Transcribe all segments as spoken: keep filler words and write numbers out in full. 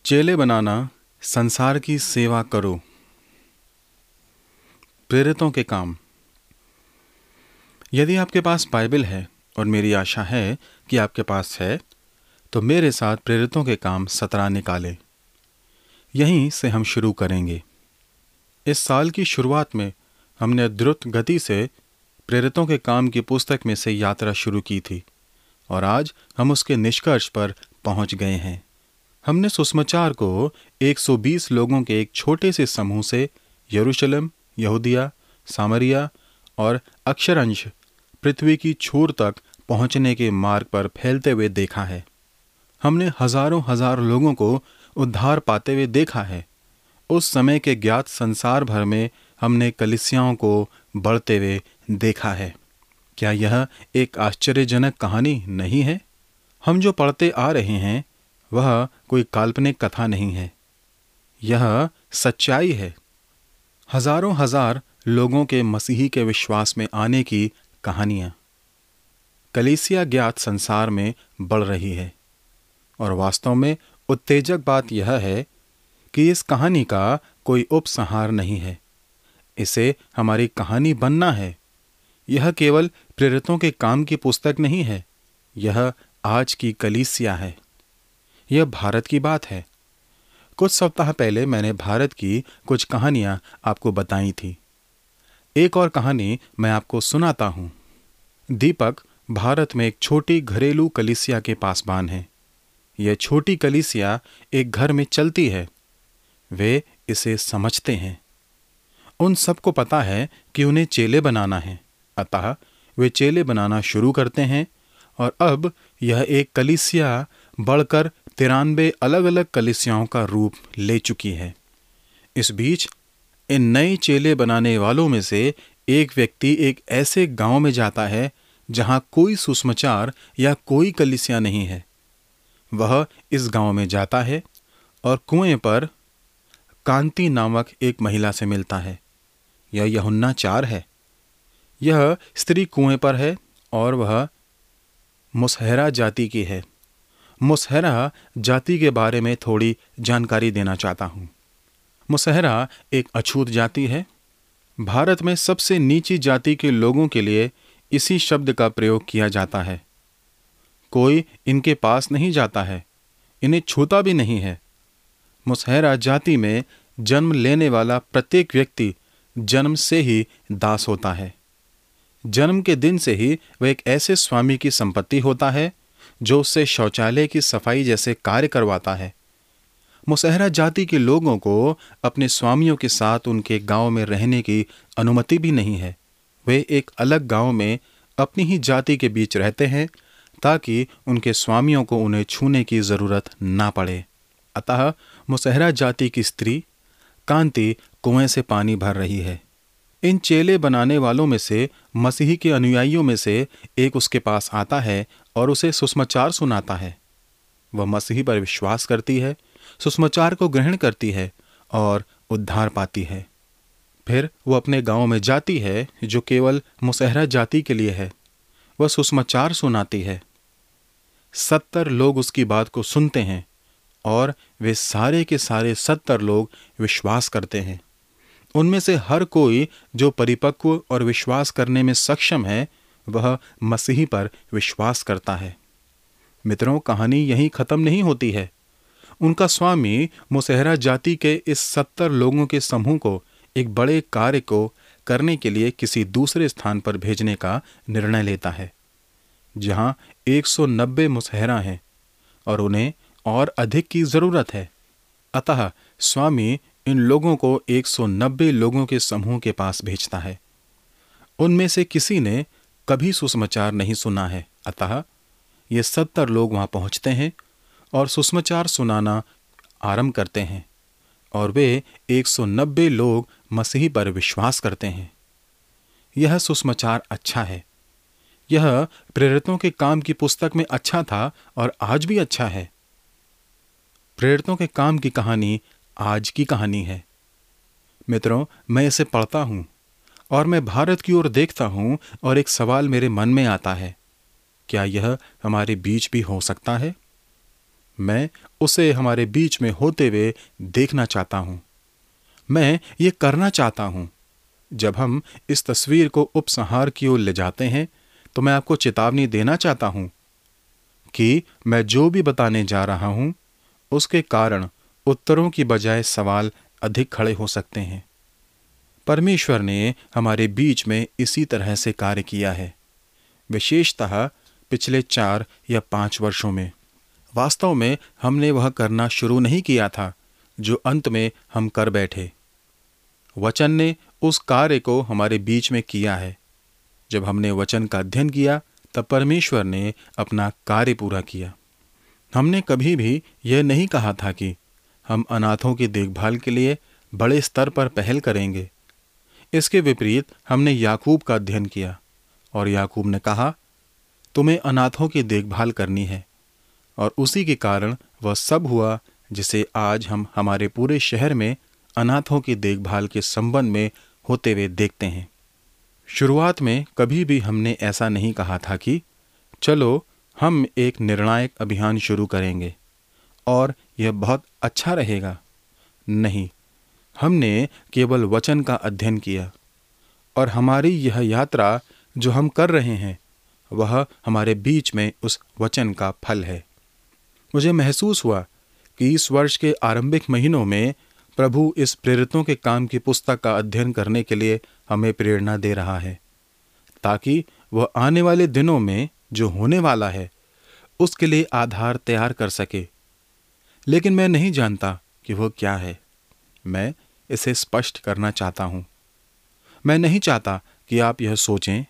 चेले बनाना, संसार की सेवा करो। प्रेरितों के काम। यदि आपके पास बाइबल है, और मेरी आशा है कि आपके पास है, तो मेरे साथ प्रेरितों के काम सत्रह निकालें। यहीं से हम शुरू करेंगे। इस साल की शुरुआत में हमने द्रुत गति से प्रेरितों के काम की पुस्तक में से यात्रा शुरू की थी, और आज हम उसके निष्कर्ष पर पहुंच गए हैं। हमने सुसमाचार को एक सौ बीस लोगों के एक छोटे से समूह से यरूशलेम, यहूदिया, सामरिया और अक्षरंश पृथ्वी की छोर तक पहुंचने के मार्ग पर फैलते हुए देखा है। हमने हजारों हजार लोगों को उद्धार पाते हुए देखा है। उस समय के ज्ञात संसार भर में हमने कलीसियाओं को बढ़ते हुए देखा है। क्या यह एक आश्चर्यजनक कहानी नहीं है? हम जो पढ़ते आ रहे हैं वह कोई काल्पनिक कथा नहीं है, यह सच्चाई है। हजारों हजार लोगों के मसीही के विश्वास में आने की कहानियां। कलीसिया ज्ञात संसार में बढ़ रही है, और वास्तव में उत्तेजक बात यह है कि इस कहानी का कोई उपसंहार नहीं है। इसे हमारी कहानी बनना है। यह केवल प्रेरितों के काम की पुस्तक नहीं है, यह आज की कलीसिया है। यह भारत की बात है। कुछ सप्ताह पहले मैंने भारत की कुछ कहानियां आपको बताई थी। एक और कहानी मैं आपको सुनाता हूं। दीपक भारत में एक छोटी घरेलू कलीसिया के पासबान है। यह छोटी कलीसिया एक घर में चलती है। वे इसे समझते हैं। उन सबको पता है कि उन्हें चेले बनाना है, अतः वे चेले बनाना शुरू करते हैं, और अब यह एक कलीसिया बढ़कर तिरानवे अलग अलग कलीसियाओं का रूप ले चुकी है। इस बीच इन नए चेले बनाने वालों में से एक व्यक्ति एक ऐसे गांव में जाता है जहां कोई सुसमाचार या कोई कलीसिया नहीं है। वह इस गांव में जाता है और कुएं पर कांति नामक एक महिला से मिलता है। यह यूहन्ना चार है। यह स्त्री कुएं पर है और वह मुसहरा जाति की है। मुसहरा जाति के बारे में थोड़ी जानकारी देना चाहता हूं। मुसहरा एक अछूत जाति है। भारत में सबसे नीची जाति के लोगों के लिए इसी शब्द का प्रयोग किया जाता है। कोई इनके पास नहीं जाता है, इन्हें छूता भी नहीं है। मुसहरा जाति में जन्म लेने वाला प्रत्येक व्यक्ति जन्म से ही दास होता है। जन्म के दिन से ही वह एक ऐसे स्वामी की संपत्ति होता है जो उससे शौचालय की सफाई जैसे कार्य करवाता है। मुसहरा जाति के लोगों को अपने स्वामियों के साथ उनके गांव में रहने की अनुमति भी नहीं है। वे एक अलग गांव में अपनी ही जाति के बीच रहते हैं ताकि उनके स्वामियों को उन्हें छूने की जरूरत ना पड़े। अतः मुसहरा जाति की स्त्री कांति कुएं से पानी भर रही है। इन चेले बनाने वालों में से मसीही के अनुयायियों में से एक उसके पास आता है और उसे सुसमाचार सुनाता है। वह मसीही पर विश्वास करती है, सुसमाचार को ग्रहण करती है और उद्धार पाती है। फिर वह अपने गांव में जाती है जो केवल मुसहरा जाति के लिए है। वह सुसमाचार सुनाती है। सत्तर लोग उसकी बात को सुनते हैं और वे सारे के सारे सत्तर लोग विश्वास करते हैं। उनमें से हर कोई जो परिपक्व और विश्वास करने में सक्षम है वह मसीही पर विश्वास करता है। मित्रों, कहानी यहीं खत्म नहीं होती है। उनका स्वामी मुसहरा जाति के इस सत्तर लोगों के समूह को एक बड़े कार्य को करने के लिए किसी दूसरे स्थान पर भेजने का निर्णय लेता है जहां एक सौ नब्बे मुसहरा हैं और उन्हें और अधिक की जरूरत है। अतः स्वामी इन लोगों को एक सौ नब्बे लोगों के समूह के पास भेजता है। उनमें से किसी ने कभी सुसमाचार नहीं सुना है, अतः ये सत्तर लोग वहां पहुंचते हैं और सुसमाचार सुनाना आरंभ करते हैं, और वे एक सौ नब्बे लोग मसीही पर विश्वास करते हैं। यह सुसमाचार अच्छा है। यह प्रेरितों के काम की पुस्तक में अच्छा था और आज भी अच्छा है। प्रेरितों के काम की कहानी आज की कहानी है। मित्रों, मैं इसे पढ़ता हूं और मैं भारत की ओर देखता हूं और एक सवाल मेरे मन में आता है, क्या यह हमारे बीच भी हो सकता है? मैं उसे हमारे बीच में होते हुए देखना चाहता हूँ। मैं ये करना चाहता हूँ। जब हम इस तस्वीर को उपसंहार की ओर ले जाते हैं तो मैं आपको चेतावनी देना चाहता हूँ कि मैं जो भी बताने जा रहा हूँ उसके कारण उत्तरों की बजाय सवाल अधिक खड़े हो सकते हैं। परमेश्वर ने हमारे बीच में इसी तरह से कार्य किया है, विशेषतः पिछले चार या पांच वर्षों में। वास्तव में हमने वह करना शुरू नहीं किया था जो अंत में हम कर बैठे। वचन ने उस कार्य को हमारे बीच में किया है। जब हमने वचन का अध्ययन किया तब परमेश्वर ने अपना कार्य पूरा किया। हमने कभी भी यह नहीं कहा था कि हम अनाथों की देखभाल के लिए बड़े स्तर पर पहल करेंगे। इसके विपरीत हमने याकूब का अध्ययन किया और याकूब ने कहा, तुम्हें अनाथों की देखभाल करनी है, और उसी के कारण वह सब हुआ जिसे आज हम हमारे पूरे शहर में अनाथों की देखभाल के संबंध में होते हुए देखते हैं। शुरुआत में कभी भी हमने ऐसा नहीं कहा था कि चलो हम एक निर्णायक अभियान शुरू करेंगे और यह बहुत अच्छा रहेगा। नहीं, हमने केवल वचन का अध्ययन किया और हमारी यह यात्रा जो हम कर रहे हैं वह हमारे बीच में उस वचन का फल है। मुझे महसूस हुआ कि इस वर्ष के आरंभिक महीनों में प्रभु इस प्रेरितों के काम की पुस्तक का अध्ययन करने के लिए हमें प्रेरणा दे रहा है, ताकि वह आने वाले दिनों में जो होने वाला है उसके लिए आधार तैयार कर सके। लेकिन मैं नहीं जानता कि वह क्या है। मैं इसे स्पष्ट करना चाहता हूं। मैं नहीं चाहता कि आप यह सोचें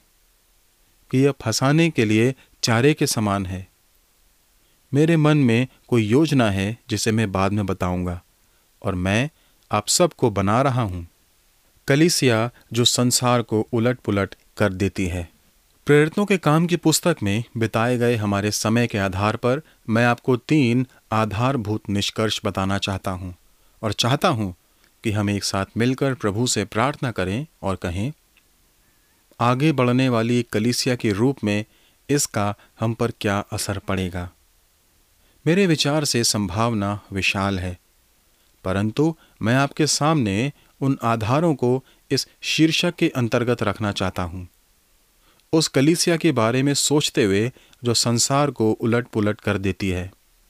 कि यह फंसाने के लिए चारे के समान है। मेरे मन में कोई योजना है जिसे मैं बाद में बताऊंगा, और मैं आप सबको बना रहा हूं। कलीसिया जो संसार को उलट पुलट कर देती है। प्रेरितों के काम की पुस्तक में बिताए गए हमारे समय के आधार पर मैं आपको तीन आधारभूत निष्कर्ष बताना चाहता हूं, और चाहता हूं कि हम एक साथ मिलकर प्रभु से प्रार्थना करें और कहें, आगे बढ़ने वाली एक कलीसिया के रूप में इसका हम पर क्या असर पड़ेगा। मेरे विचार से संभावना विशाल है, परंतु मैं आपके सामने उन आधारों को इस शीर्षक के अंतर्गत रखना चाहता हूं। उस कलीसिया के बारे में सोचते हुए जो संसार को उलट पुलट कर देती है।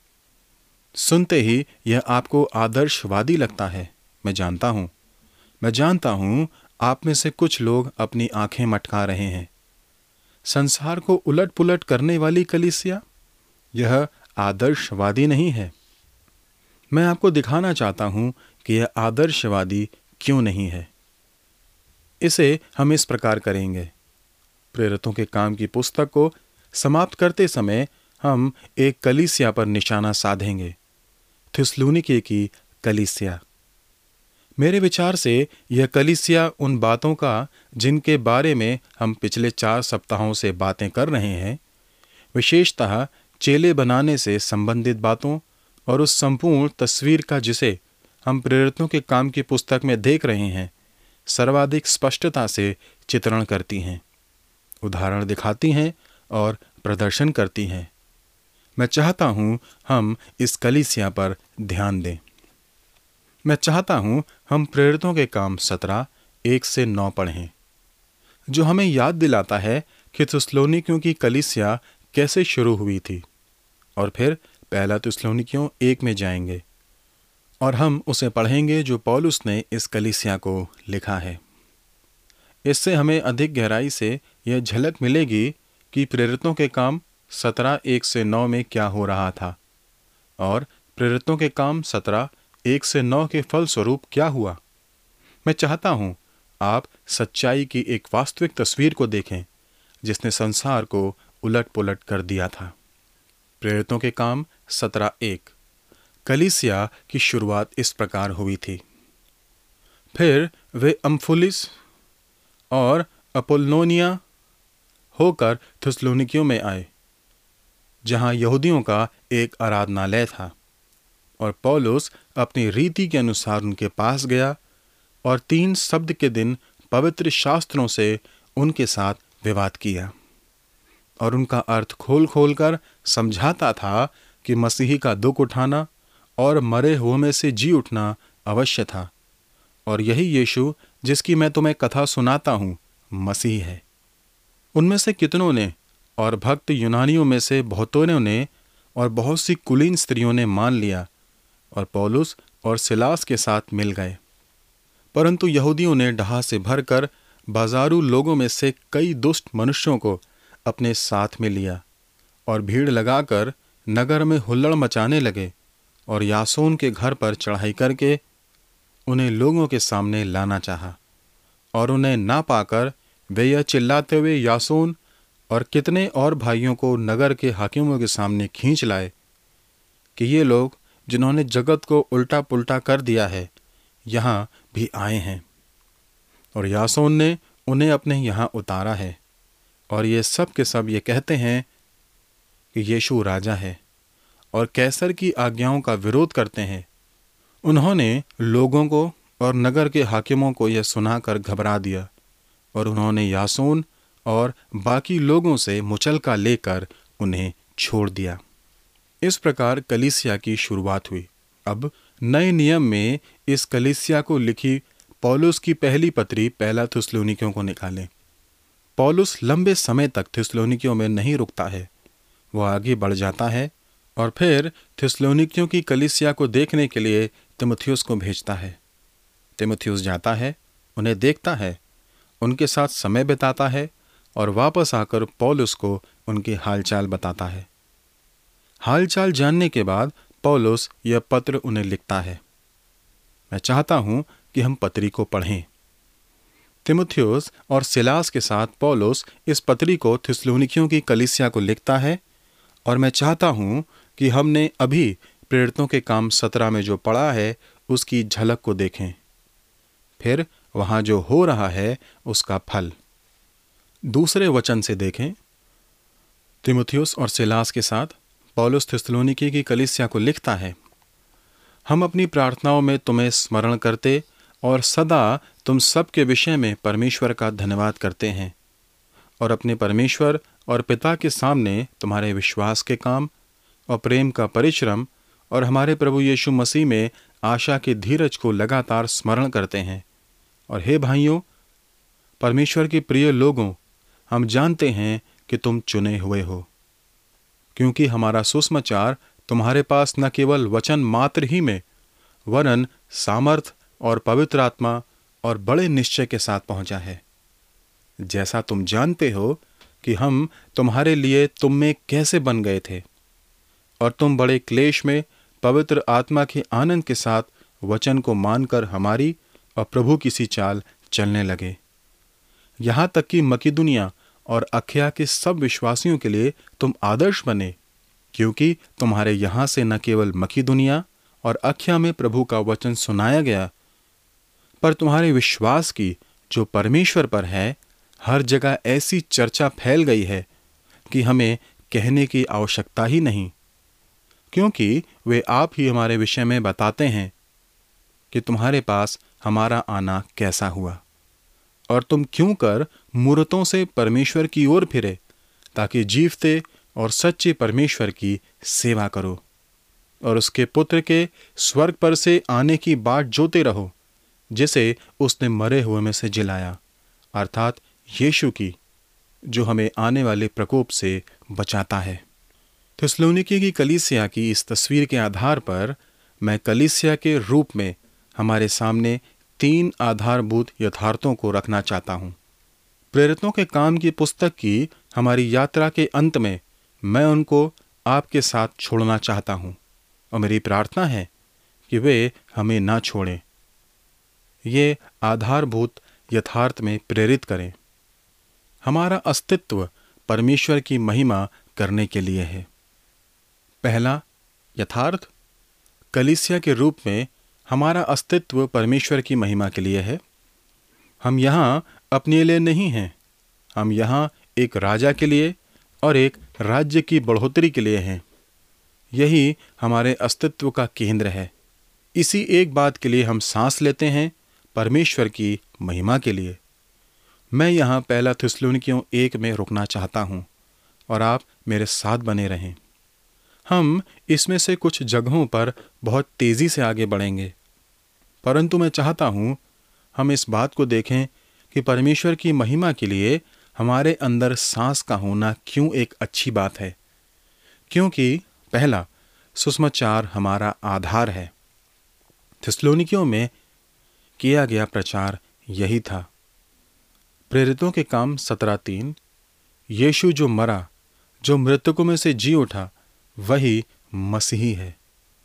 सुनते ही यह आपको आदर्शवादी लगता है। मैं जानता हूं मैं जानता हूं आप में से कुछ लोग अपनी आंखें मटका रहे हैं। संसार को उलट पुलट करने वाली कलीसिया, यह आदर्शवादी नहीं है। मैं आपको दिखाना चाहता हूं कि यह आदर्शवादी क्यों नहीं है। इसे हम इस प्रकार करेंगे। प्रेरितों के काम की पुस्तक को समाप्त करते समय हम एक कलीसिया पर निशाना साधेंगे, थिस्सलुनीके की कलीसिया। मेरे विचार से यह कलीसिया उन बातों का जिनके बारे में हम पिछले चार सप्ताहों से बातें कर रहे हैं, विशेषतः चेले बनाने से संबंधित बातों और उस संपूर्ण तस्वीर का जिसे हम प्रेरितों के काम की पुस्तक में देख रहे हैं, सर्वाधिक स्पष्टता से चित्रण करती हैं, उदाहरण दिखाती हैं और प्रदर्शन करती हैं। मैं चाहता हूं हम इस कलीसिया पर ध्यान दें। मैं चाहता हूं हम प्रेरितों के काम सत्रह एक से नौ पढ़ें, जो हमें याद दिलाता है कि थिस्सलुनीकियों की कलीसिया कैसे शुरू हुई थी, और फिर पहला थिस्सलुनीकियों एक में जाएंगे और हम उसे पढ़ेंगे जो पौलुस ने इस कलीसिया को लिखा है। इससे हमें अधिक गहराई से यह झलक मिलेगी कि प्रेरितों के काम सत्रह एक से नौ में क्या हो रहा था, और प्रेरितों के काम सत्रह एक से नौ के फलस्वरूप क्या हुआ। मैं चाहता हूं आप सच्चाई की एक वास्तविक तस्वीर को देखें जिसने संसार को उलट पुलट कर दिया था। प्रेरितों के काम सत्रह एक। कलीसिया की शुरुआत इस प्रकार हुई थी। फिर वे अम्फुलिस और अपोल्लोनिया होकर थिस्सलुनीकियों में आए, जहां यहूदियों का एक आराधनालय था, और पौलुस अपनी रीति के अनुसार उनके पास गया और तीन शब्द के दिन पवित्र शास्त्रों से उनके साथ विवाद किया और उनका अर्थ खोल खोल कर समझाता था कि मसीही का दुख उठाना और मरे हुओं में से जी उठना अवश्य था, और यही यीशु जिसकी मैं तुम्हें कथा सुनाता हूँ मसीह है। उनमें से कितनों ने और भक्त यूनानियों में से बहुतों ने और बहुत सी कुलीन स्त्रियों ने मान लिया और पौलुस और सिलास के साथ मिल गए। परंतु यहूदियों ने डहा से भरकर बाजारू लोगों में से कई दुष्ट मनुष्यों को अपने साथ में लिया और भीड़ लगाकर नगर में हुल्लड़ मचाने लगे और यासोन के घर पर चढ़ाई करके उन्हें लोगों के सामने लाना चाहा। और उन्हें ना पाकर वे यह चिल्लाते हुए यासोन और कितने और भाइयों को नगर के हाकिमों के सामने खींच लाए कि ये लोग जिन्होंने जगत को उल्टा पुल्टा कर दिया है यहाँ भी आए हैं, और यासोन ने उन्हें अपने यहाँ उतारा है, और ये सब के सब ये कहते हैं कि यीशु राजा है और कैसर की आज्ञाओं का विरोध करते हैं। उन्होंने लोगों को और नगर के हाकिमों को यह सुनाकर घबरा दिया, और उन्होंने यासोन और बाकी लोगों से मुचलका लेकर उन्हें छोड़ दिया। इस प्रकार कलीसिया की शुरुआत हुई। अब नए नियम में इस कलीसिया को लिखी पौलुस की पहली पत्री पहला थिस्सलुनीकियों को निकालें। पौलुस लंबे समय तक थिस्सलुनीकियों में नहीं रुकता है, वह आगे बढ़ जाता है और फिर थिस्सलुनीकियों की कलीसिया को देखने के लिए तीमुथियुस को भेजता है। तीमुथियुस जाता है, उन्हें देखता है, उनके साथ समय बिताता है और वापस आकर पौलुस को उनके हालचाल बताता है। हालचाल जानने के बाद पौलुस यह पत्र उन्हें लिखता है। मैं चाहता हूं कि हम पत्री को पढ़ें। तीमुथियुस और सिलास के साथ पौलुस इस पत्री को थिस्सलुनीकियों की कलीसिया को लिखता है, और मैं चाहता हूं कि हमने अभी प्रेरितों के काम सत्रह में जो पढ़ा है उसकी झलक को देखें, फिर वहां जो हो रहा है उसका फल दूसरे वचन से देखें। तीमुथियुस और सिलास के साथ पौलुस थिस्सलुनीकी की कलीसिया को लिखता है, हम अपनी प्रार्थनाओं में तुम्हें स्मरण करते और सदा तुम सब के विषय में परमेश्वर का धन्यवाद करते हैं, और अपने परमेश्वर और पिता के सामने तुम्हारे विश्वास के काम और प्रेम का परिश्रम और हमारे प्रभु यीशु मसीह में आशा के धीरज को लगातार स्मरण करते हैं। और हे भाइयों, परमेश्वर के प्रिय लोगों, हम जानते हैं कि तुम चुने हुए हो, क्योंकि हमारा सुसमाचार तुम्हारे पास न केवल वचन मात्र ही में वरन सामर्थ और पवित्र आत्मा और बड़े निश्चय के साथ पहुंचा है। जैसा तुम जानते हो कि हम तुम्हारे लिए तुम में कैसे बन गए थे, और तुम बड़े क्लेश में पवित्र आत्मा के आनंद के साथ वचन को मानकर हमारी और प्रभु की सी चाल चलने लगे। यहाँ तक कि मकिदुनिया और अखया के सब विश्वासियों के लिए तुम आदर्श बने, क्योंकि तुम्हारे यहाँ से न केवल मकिदुनिया और अखया में प्रभु का वचन सुनाया गया, पर तुम्हारे विश्वास की जो परमेश्वर पर है हर जगह ऐसी चर्चा फैल गई है कि हमें कहने की आवश्यकता ही नहीं, क्योंकि वे आप ही हमारे विषय में बताते हैं कि तुम्हारे पास हमारा आना कैसा हुआ, और तुम क्यों कर मूर्तों से परमेश्वर की ओर फिरे, ताकि जीवते और सच्चे परमेश्वर की सेवा करो और उसके पुत्र के स्वर्ग पर से आने की बाट जोते रहो, जिसे उसने मरे हुए में से जिलाया, अर्थात यीशु की, जो हमें आने वाले प्रकोप से बचाता है। थिस्सलुनीकी की कलीसिया की इस तस्वीर के आधार पर मैं कलीसिया के रूप में हमारे सामने तीन आधारभूत यथार्थों को रखना चाहता हूं। प्रेरितों के काम की पुस्तक की हमारी यात्रा के अंत में मैं उनको आपके साथ छोड़ना चाहता हूं, और मेरी प्रार्थना है कि वे हमें ना छोड़ें। ये आधारभूत यथार्थ में प्रेरित करें। हमारा अस्तित्व परमेश्वर की महिमा करने के लिए है। पहला यथार्थ, कलीसिया के रूप में हमारा अस्तित्व परमेश्वर की महिमा के लिए है। हम यहाँ अपने लिए नहीं हैं, हम यहाँ एक राजा के लिए और एक राज्य की बढ़ोतरी के लिए हैं। यही हमारे अस्तित्व का केंद्र है। इसी एक बात के लिए हम सांस लेते हैं, परमेश्वर की महिमा के लिए। मैं यहाँ पहला थिस्सलुनीकियों एक में रुकना चाहता हूँ, और आप मेरे साथ बने रहें। हम इसमें से कुछ जगहों पर बहुत तेज़ी से आगे बढ़ेंगे, परंतु मैं चाहता हूँ हम इस बात को देखें कि परमेश्वर की महिमा के लिए हमारे अंदर सांस का होना क्यों एक अच्छी बात है। क्योंकि पहला, सुसमाचार हमारा आधार है। थिस्सलुनीकियों में किया गया प्रचार यही था। प्रेरितों के काम सत्रह तीन, यीशु जो मरा, जो मृतकों में से जी उठा, वही मसीही है।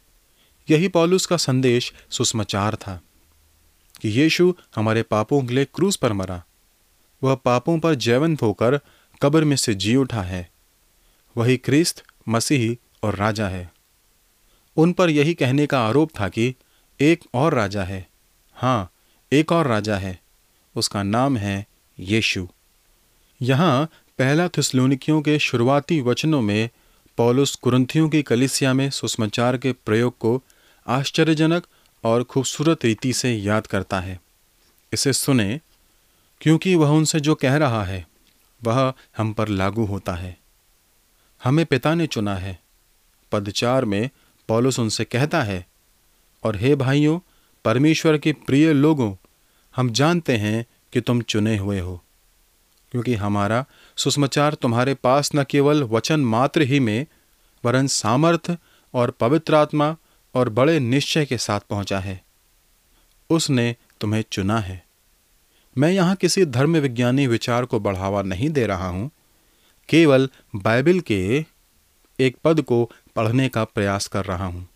यही पौलुस का संदेश सुसमाचार था कि यीशु हमारे पापों के लिए क्रूस पर मरा, वह पापों पर जयवंत होकर कब्र में से जी उठा है। वही क्रिस्त, मसीही और राजा है। उन पर यही कहने का आरोप था कि एक और राजा है। हाँ, एक और राजा है, उसका नाम है यीशु। यहाँ पहला थिस्सलुनीकियों के शुरुआती वचनों में पौलुस कुरिन्थियों की कलीसिया में सुसमाचार के प्रयोग को आश्चर्यजनक और खूबसूरत रीति से याद करता है। इसे सुने, क्योंकि वह उनसे जो कह रहा है वह हम पर लागू होता है। हमें पिता ने चुना है। पद चार में पौलुस उनसे कहता है, और हे भाइयों, परमेश्वर के प्रिय लोगों, हम जानते हैं कि तुम चुने हुए हो, क्योंकि हमारा सुसमाचार तुम्हारे पास न केवल वचन मात्र ही में, वरन सामर्थ और पवित्र आत्मा और बड़े निश्चय के साथ पहुंचा है। उसने तुम्हें चुना है। मैं यहाँ किसी धर्म विज्ञानी विचार को बढ़ावा नहीं दे रहा हूँ, केवल बाइबल के एक पद को पढ़ने का प्रयास कर रहा हूँ।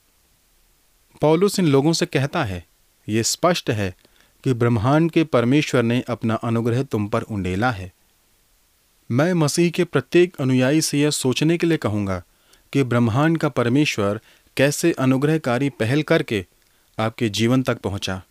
पौलुस इन लोगों से कहता है, ये स्पष्ट है कि ब्रह्मांड के परमेश्वर ने अपना अनुग्रह तुम पर उंडेला है। मैं मसीह के प्रत्येक अनुयायी से यह सोचने के लिए कहूँगा कि ब्रह्मांड का परमेश्वर कैसे अनुग्रहकारी पहल करके आपके जीवन तक पहुँचा।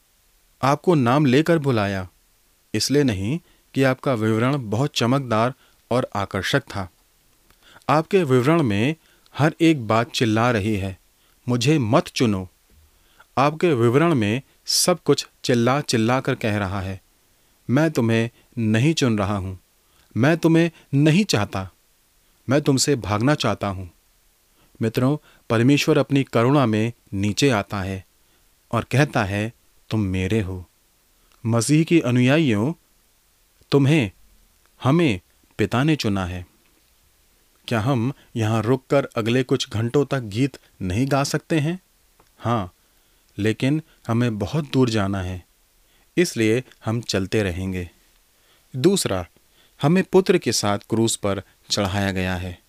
आपको नाम लेकर बुलाया, इसलिए नहीं कि आपका विवरण बहुत चमकदार और आकर्षक था। आपके विवरण में हर एक बात चिल्ला रही है, मुझे मत चुनो। आपके विवरण में सब कुछ चिल्ला चिल्ला कर कह रहा है, मैं तुम्हें नहीं चुन रहा हूँ, मैं तुम्हें नहीं चाहता, मैं तुमसे भागना चाहता हूँ। मित्रों, परमेश्वर अपनी करुणा में नीचे आता है और कहता है, तुम मेरे हो। मसीह के अनुयायियों, तुम्हें, हमें पिता ने चुना है। क्या हम यहाँ रुककर अगले कुछ घंटों तक गीत नहीं गा सकते हैं? हाँ, लेकिन हमें बहुत दूर जाना है, इसलिए हम चलते रहेंगे। दूसरा, हमें पुत्र के साथ क्रूस पर चढ़ाया गया है।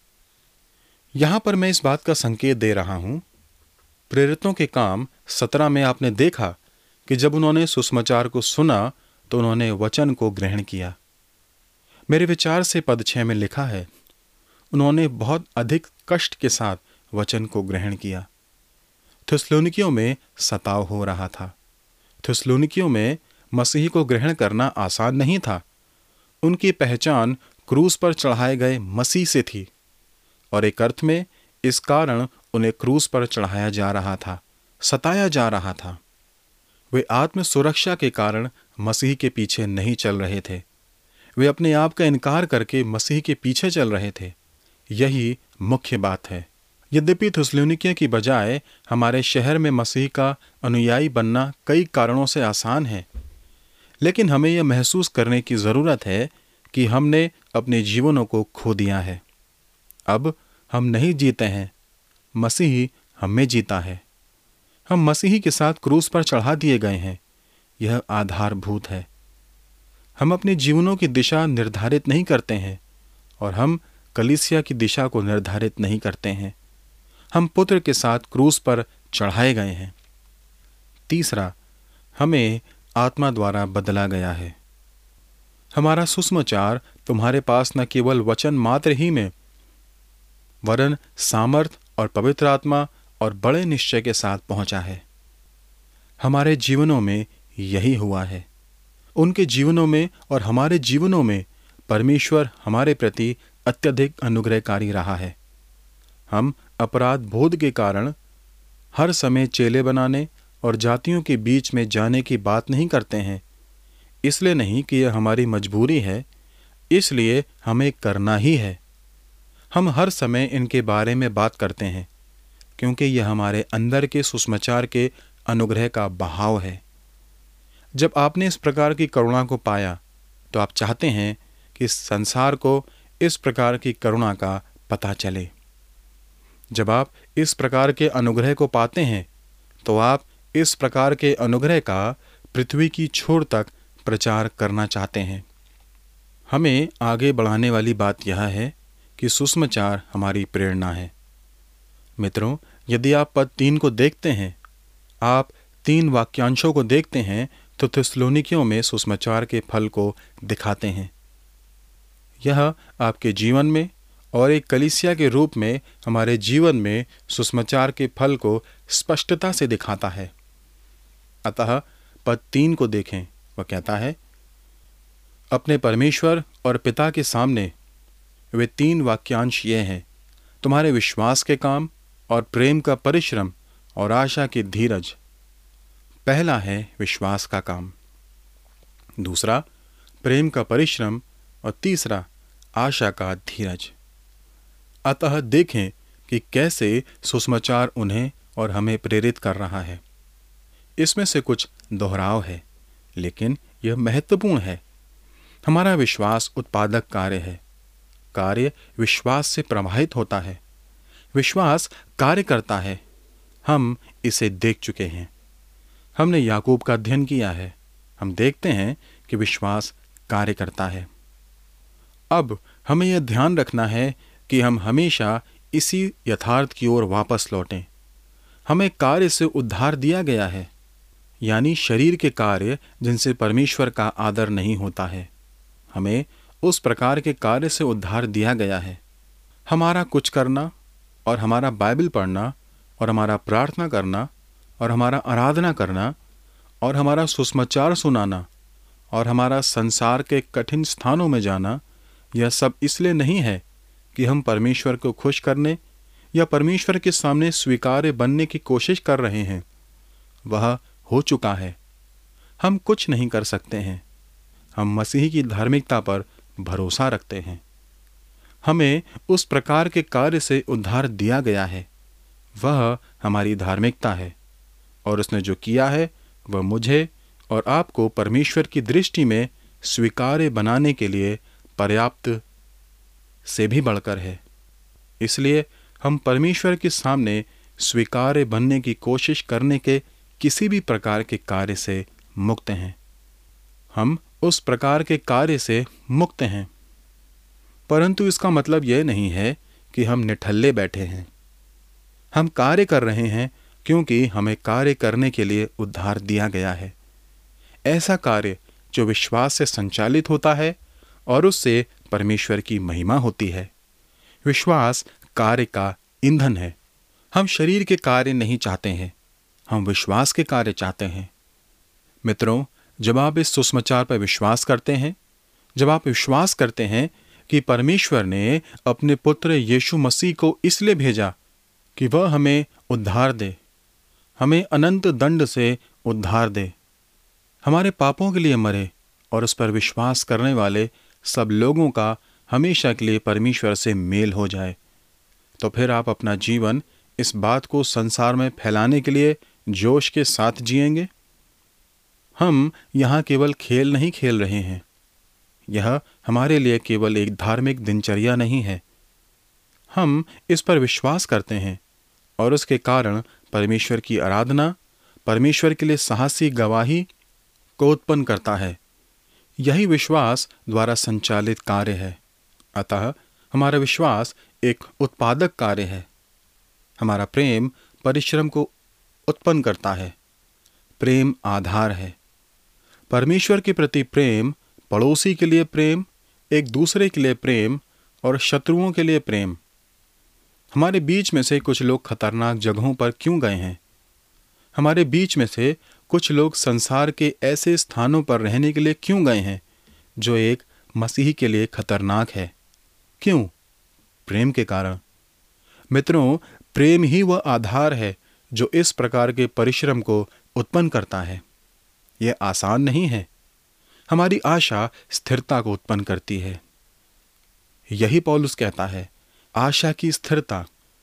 यहाँ पर मैं इस बात का संकेत दे रहा हूँ। प्रेरितों के काम सत्रह में आपने देखा कि जब उन्होंने सुसमाचार को सुना तो उन्होंने वचन को ग्रहण किया। मेरे विचार से पद छः में लिखा है, उन्होंने बहुत अधिक कष्ट के साथ वचन को ग्रहण किया। थिस्सलुनीकियों में सताव हो रहा था। थिस्सलुनीकियों में मसीह को ग्रहण करना आसान नहीं था। उनकी पहचान क्रूस पर चढ़ाए गए मसीह से थी, और एक अर्थ में इस कारण उन्हें क्रूस पर चढ़ाया जा रहा था, सताया जा रहा था। वे आत्म सुरक्षा के कारण मसीह के पीछे नहीं चल रहे थे। वे अपने आप का इनकार करके मसीह के पीछे चल रहे थे। यही मुख्य बात है। यद्यपि थिस्सलुनीकियों की बजाय हमारे शहर में मसीह का अनुयायी बनना कई कारणों से आसान है, लेकिन हमें यह महसूस करने की ज़रूरत है कि हमने अपने जीवनों को खो दिया है। अब हम नहीं जीते हैं, मसीह हमें जीता है। हम मसीह के साथ क्रूस पर चढ़ा दिए गए हैं। यह आधारभूत है। हम अपने जीवनों की दिशा निर्धारित नहीं करते हैं, और हम कलीसिया की दिशा को निर्धारित नहीं करते हैं। हम पुत्र के साथ क्रूस पर चढ़ाए गए हैं। तीसरा, हमें आत्मा द्वारा बदला गया है। हमारा सुसमाचार तुम्हारे पास न केवल वचन मात्र ही में, वरन सामर्थ और पवित्र आत्मा और बड़े निश्चय के साथ पहुंचा है। हमारे जीवनों में यही हुआ है। उनके जीवनों में और हमारे जीवनों में परमेश्वर हमारे प्रति अत्यधिक अनुग्रहकारी रहा है। हम अपराध बोध के कारण हर समय चेले बनाने और जातियों के बीच में जाने की बात नहीं करते हैं, इसलिए नहीं कि यह हमारी मजबूरी है, इसलिए हमें करना ही है। हम हर समय इनके बारे में बात करते हैं क्योंकि यह हमारे अंदर के सुसमाचार के अनुग्रह का बहाव है। जब आपने इस प्रकार की करुणा को पाया तो आप चाहते हैं कि संसार को इस प्रकार की करुणा का पता चले। जब आप इस प्रकार के अनुग्रह को पाते हैं तो आप इस प्रकार के अनुग्रह का पृथ्वी की छोर तक प्रचार करना चाहते हैं। हमें आगे बढ़ाने वाली बात यह है कि सुसमाचार हमारी प्रेरणा है। मित्रों, यदि आप पद तीन को देखते हैं, आप तीन वाक्यांशों को देखते हैं तो थिस्सलुनीकियों में सुसमाचार के फल को दिखाते हैं। यह आपके जीवन में और एक कलीसिया के रूप में हमारे जीवन में सुसमाचार के फल को स्पष्टता से दिखाता है। अतः पद तीन को देखें, वह कहता है, अपने परमेश्वर और पिता के सामने वे तीन वाक्यांश ये हैं, तुम्हारे विश्वास के काम और प्रेम का परिश्रम और आशा की धीरज। पहला है विश्वास का काम, दूसरा प्रेम का परिश्रम और तीसरा आशा का धीरज। अतः देखें कि कैसे सुसमाचार उन्हें और हमें प्रेरित कर रहा है। इसमें से कुछ दोहराव है, लेकिन यह महत्वपूर्ण है। हमारा विश्वास उत्पादक कार्य है। कार्य विश्वास से प्रवाहित होता है। विश्वास कार्य करता है। हम इसे देख चुके हैं। हमने याकूब का अध्ययन किया है। हम देखते हैं कि विश्वास कार्य करता है। अब हमें यह ध्यान रखना है कि हम हमेशा इसी यथार्थ की ओर वापस लौटें। हमें कार्य से उद्धार दिया गया है, यानी शरीर के कार्य जिनसे परमेश्वर का आदर नहीं होता है। हमें उस प्रकार के कार्य से उद्धार दिया गया है। हमारा कुछ करना और हमारा बाइबल पढ़ना और हमारा प्रार्थना करना और हमारा आराधना करना और हमारा सुसमाचार सुनाना और हमारा संसार के कठिन स्थानों में जाना, यह सब इसलिए नहीं है कि हम परमेश्वर को खुश करने या परमेश्वर के सामने स्वीकार्य बनने की कोशिश कर रहे हैं। वह हो चुका है। हम कुछ नहीं कर सकते हैं। हम मसीह की धार्मिकता पर भरोसा रखते हैं। हमें उस प्रकार के कार्य से उद्धार दिया गया है। वह हमारी धार्मिकता है और उसने जो किया है वह मुझे और आपको परमेश्वर की दृष्टि में स्वीकार्य बनाने के लिए पर्याप्त से भी बढ़कर है। इसलिए हम परमेश्वर के सामने स्वीकार्य बनने की कोशिश करने के किसी भी प्रकार के कार्य से मुक्त हैं। हम उस प्रकार के कार्य से मुक्त हैं, परंतु इसका मतलब यह नहीं है कि हम निठल्ले बैठे हैं। हम कार्य कर रहे हैं क्योंकि हमें कार्य करने के लिए उद्धार दिया गया है। ऐसा कार्य जो विश्वास से संचालित होता है और उससे परमेश्वर की महिमा होती है। विश्वास कार्य का ईंधन है। हम शरीर के कार्य नहीं चाहते हैं, हम विश्वास के कार्य चाहते हैं। मित्रों, जब आप इस सुसमाचार पर विश्वास करते हैं, जब आप विश्वास करते हैं कि परमेश्वर ने अपने पुत्र यीशु मसीह को इसलिए भेजा कि वह हमें उद्धार दे, हमें अनंत दंड से उद्धार दे, हमारे पापों के लिए मरे और उस पर विश्वास करने वाले सब लोगों का हमेशा के लिए परमेश्वर से मेल हो जाए, तो फिर आप अपना जीवन इस बात को संसार में फैलाने के लिए जोश के साथ जिएंगे। हम यहाँ केवल खेल नहीं खेल रहे हैं। यह हमारे लिए केवल एक धार्मिक दिनचर्या नहीं है। हम इस पर विश्वास करते हैं और उसके कारण परमेश्वर की आराधना, परमेश्वर के लिए साहसी गवाही को उत्पन्न करता है। यही विश्वास द्वारा संचालित कार्य है। अतः हमारा विश्वास एक उत्पादक कार्य है। हमारा प्रेम परिश्रम को उत्पन्न करता है। प्रेम आधार है। परमेश्वर के प्रति प्रेम, पड़ोसी के लिए प्रेम, एक दूसरे के लिए प्रेम और शत्रुओं के लिए प्रेम। हमारे बीच में से कुछ लोग खतरनाक जगहों पर क्यों गए हैं? हमारे बीच में से कुछ लोग संसार के ऐसे स्थानों पर रहने के लिए क्यों गए हैं जो एक मसीही के लिए खतरनाक है? क्यों? प्रेम के कारण। मित्रों, प्रेम ही वह आधार है जो इस प्रकार के परिश्रम को उत्पन्न करता है। यह आसान नहीं है। हमारी आशा स्थिरता को उत्पन्न करती है। यही पौलुस कहता है आशा की स्थिरता,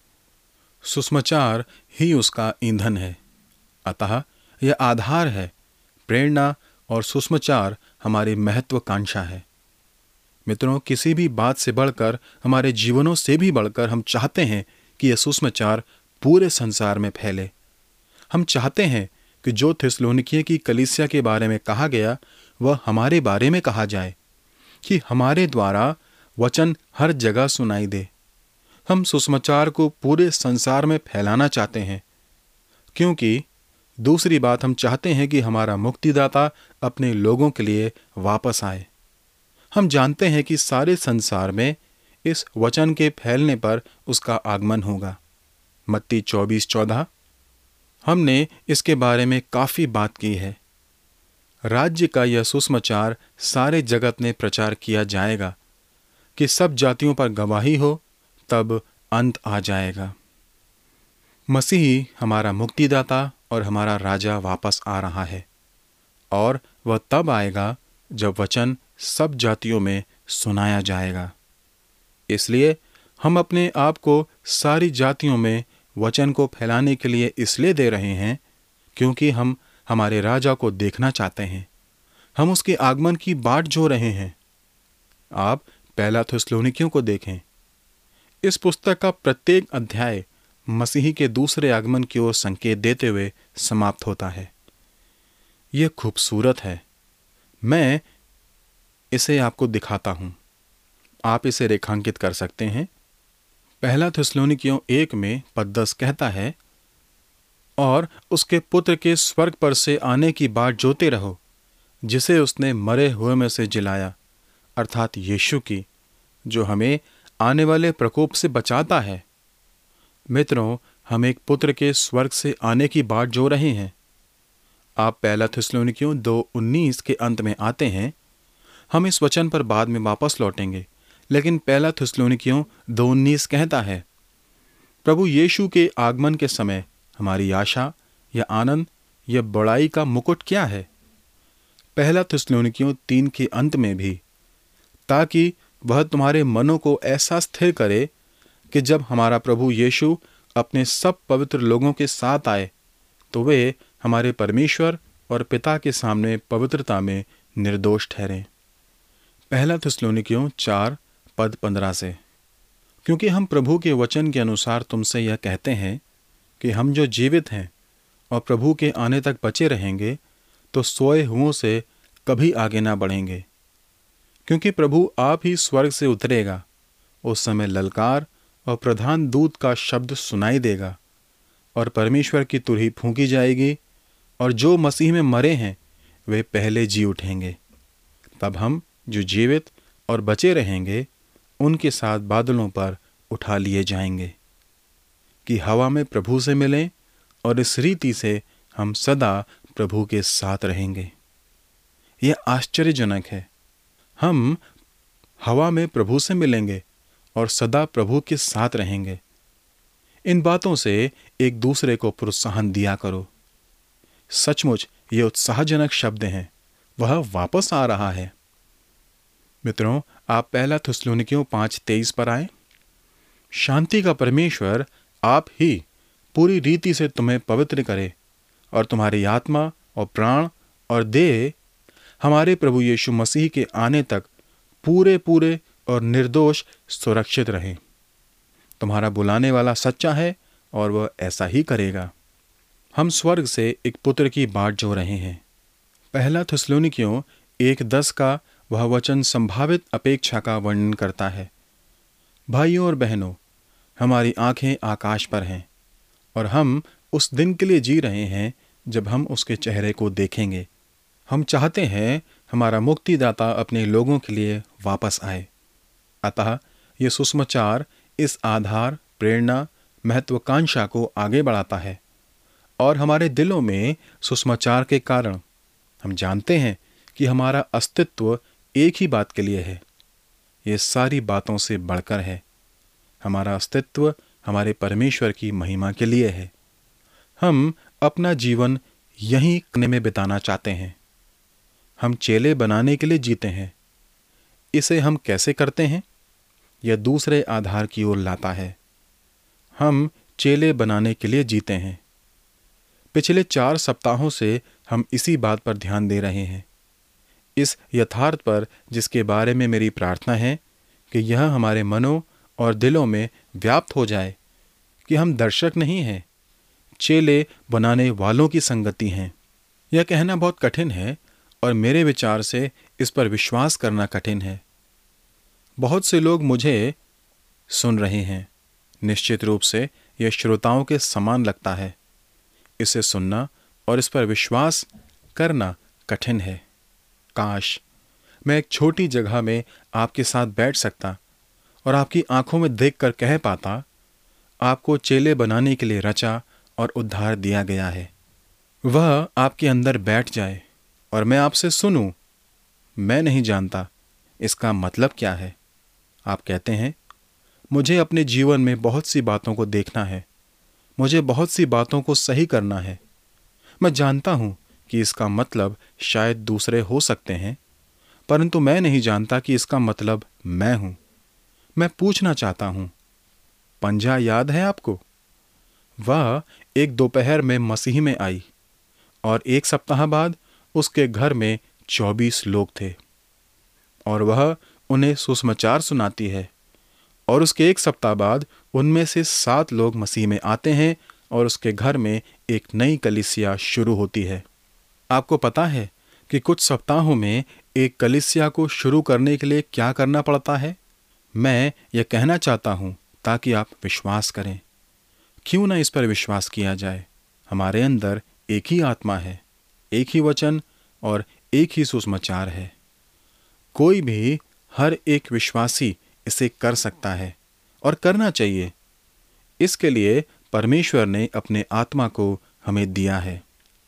सुसमाचार ही उसका ईंधन है। अतः यह आधार है, प्रेरणा और सुसमाचार हमारी महत्वाकांक्षा है। मित्रों, किसी भी बात से बढ़कर, हमारे जीवनों से भी बढ़कर हम चाहते हैं कि यह सुसमाचार पूरे संसार में फैले। हम चाहते हैं कि जो थिस्सलुनीकियों की कलीसिया के बारे में कहा गया वह हमारे बारे में कहा जाए, कि हमारे द्वारा वचन हर जगह सुनाई दे। हम सुसमाचार को पूरे संसार में फैलाना चाहते हैं, क्योंकि दूसरी बात, हम चाहते हैं कि हमारा मुक्तिदाता अपने लोगों के लिए वापस आए। हम जानते हैं कि सारे संसार में इस वचन के फैलने पर उसका आगमन होगा। मत्ती चौबीस चौदह। हमने इसके बारे में काफी बात की है। राज्य का यह सुसमाचार सारे जगत में प्रचार किया जाएगा कि सब जातियों पर गवाही हो, तब अंत आ जाएगा। मसीह हमारा मुक्तिदाता और हमारा राजा वापस आ रहा है, और वह तब आएगा जब वचन सब जातियों में सुनाया जाएगा। इसलिए हम अपने आप को सारी जातियों में वचन को फैलाने के लिए इसलिए दे रहे हैं, क्योंकि हम हमारे राजा को देखना चाहते हैं। हम उसके आगमन की बाट जो रहे हैं। आप पहला थिस्सलुनीकियों को देखें। इस पुस्तक का प्रत्येक अध्याय मसीह के दूसरे आगमन की ओर संकेत देते हुए समाप्त होता है। यह खूबसूरत है। मैं इसे आपको दिखाता हूं। आप इसे रेखांकित कर सकते हैं। पहला थिस्सलुनीकियों एक में पद दस कहता है, और उसके पुत्र के स्वर्ग पर से आने की बाट जोते रहो, जिसे उसने मरे हुए में से जिलाया, अर्थात यीशु की, जो हमें आने वाले प्रकोप से बचाता है। मित्रों, हम एक पुत्र के स्वर्ग से आने की बाट जो रहे हैं। आप पहला थिस्सलुनीकियों दो उन्नीस के अंत में आते हैं। हम इस वचन पर बाद में वापस लौटेंगे, लेकिन पहला थिस्सलुनीकियों दो उन्नीस कहता है, प्रभु यीशु के आगमन के समय हमारी आशा या आनंद या बड़ाई का मुकुट क्या है। पहला थिस्सलुनीकियों तीन के अंत में भी, ताकि वह तुम्हारे मनों को ऐसा स्थिर करे कि जब हमारा प्रभु यीशु अपने सब पवित्र लोगों के साथ आए, तो वे हमारे परमेश्वर और पिता के सामने पवित्रता में निर्दोष ठहरें। पहला थिस्सलुनीकियों चार पद पंद्रह से। क्योंकि हम प्रभु के वचन के अनुसार तुमसे यह कहते हैं कि हम जो जीवित हैं और प्रभु के आने तक बचे रहेंगे, तो सोए हुओं से कभी आगे ना बढ़ेंगे। क्योंकि प्रभु आप ही स्वर्ग से उतरेगा। उस समय ललकार और प्रधान दूत का शब्द सुनाई देगा, और परमेश्वर की तुरही फूंकी जाएगी, और जो मसीह में मरे हैं वे पहले जी उठेंगे। तब हम जो जीवित और बचे रहेंगे उनके साथ बादलों पर उठा लिए जाएंगे, कि हवा में प्रभु से मिलें, और इस रीति से हम सदा प्रभु के साथ रहेंगे। यह आश्चर्यजनक है। हम हवा में प्रभु से मिलेंगे और सदा प्रभु के साथ रहेंगे। इन बातों से एक दूसरे को प्रोत्साहन दिया करो। सचमुच ये उत्साहजनक शब्द हैं। वह वापस आ रहा है। मित्रों, आप पहला थिस्सलुनीकियों पांच तेईस पर आए। शांति का परमेश्वर आप ही पूरी रीति से तुम्हें पवित्र करे, और तुम्हारी आत्मा और प्राण और देह हमारे प्रभु यीशु मसीह के आने तक पूरे पूरे और निर्दोष सुरक्षित रहें। तुम्हारा बुलाने वाला सच्चा है, और वह ऐसा ही करेगा। हम स्वर्ग से एक पुत्र की बाट जो रहे हैं। पहला थिस्सलुनीकियों एक दस का वह वचन संभावित अपेक्षा का वर्णन करता है। भाइयों और बहनों, हमारी आंखें आकाश पर हैं, और हम उस दिन के लिए जी रहे हैं जब हम उसके चेहरे को देखेंगे। हम चाहते हैं हमारा मुक्तिदाता अपने लोगों के लिए वापस आए। अतः ये सुसमाचार इस आधार, प्रेरणा, महत्वाकांक्षा को आगे बढ़ाता है, और हमारे दिलों में सुसमाचार के कारण हम जानते हैं कि हमारा अस्तित्व एक ही बात के लिए है। ये सारी बातों से बढ़कर है। हमारा अस्तित्व हमारे परमेश्वर की महिमा के लिए है। हम अपना जीवन यहीं करने में बिताना चाहते हैं। हम चेले बनाने के लिए जीते हैं। इसे हम कैसे करते हैं? यह दूसरे आधार की ओर लाता है। हम चेले बनाने के लिए जीते हैं। पिछले चार सप्ताहों से हम इसी बात पर ध्यान दे रहे हैं, इस यथार्थ पर जिसके बारे में मेरी प्रार्थना है कि यह हमारे मनों और दिलों में व्याप्त हो जाए कि हम दर्शक नहीं हैं, चेले बनाने वालों की संगति हैं। यह कहना बहुत कठिन है और मेरे विचार से इस पर विश्वास करना कठिन है। बहुत से लोग मुझे सुन रहे हैं। निश्चित रूप से यह श्रोताओं के समान लगता है। इसे सुनना और इस पर विश्वास करना कठिन है। काश मैं एक छोटी जगह में आपके साथ बैठ सकता और आपकी आंखों में देखकर कह पाता, आपको चेले बनाने के लिए रचा और उद्धार दिया गया है। वह आपके अंदर बैठ जाए और मैं आपसे सुनूं। मैं नहीं जानता इसका मतलब क्या है। आप कहते हैं, मुझे अपने जीवन में बहुत सी बातों को देखना है, मुझे बहुत सी बातों को सही करना है। मैं जानता हूं कि इसका मतलब शायद दूसरे हो सकते हैं, परंतु मैं नहीं जानता कि इसका मतलब मैं हूं। मैं पूछना चाहता हूं, पंजा याद है आपको? वह एक दोपहर में मसीह में आई और एक सप्ताह बाद उसके घर में चौबीस लोग थे और वह उन्हें सुसमाचार सुनाती है और उसके एक सप्ताह बाद उनमें से सात लोग मसीह में आते हैं और उसके घर में एक नई कलीसिया शुरू होती है। आपको पता है कि कुछ सप्ताहों में एक कलीसिया को शुरू करने के लिए क्या करना पड़ता है? मैं यह कहना चाहता हूं ताकि आप विश्वास करें। क्यों ना इस पर विश्वास किया जाए? हमारे अंदर एक ही आत्मा है, एक ही वचन और एक ही सुसमाचार है। कोई भी, हर एक विश्वासी इसे कर सकता है और करना चाहिए। इसके लिए परमेश्वर ने अपने आत्मा को हमें दिया है।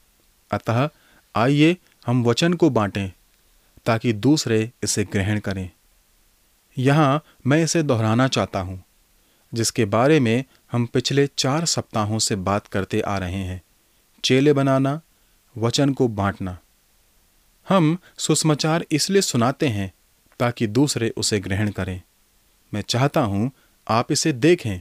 अतः आइए हम वचन को बांटें ताकि दूसरे इसे ग्रहण करें। यहाँ मैं इसे दोहराना चाहता हूँ जिसके बारे में हम पिछले चार सप्ताहों से बात करते आ रहे हैं, चेले बनाना, वचन को बांटना। हम सुसमाचार इसलिए सुनाते हैं ताकि दूसरे उसे ग्रहण करें। मैं चाहता हूं आप इसे देखें।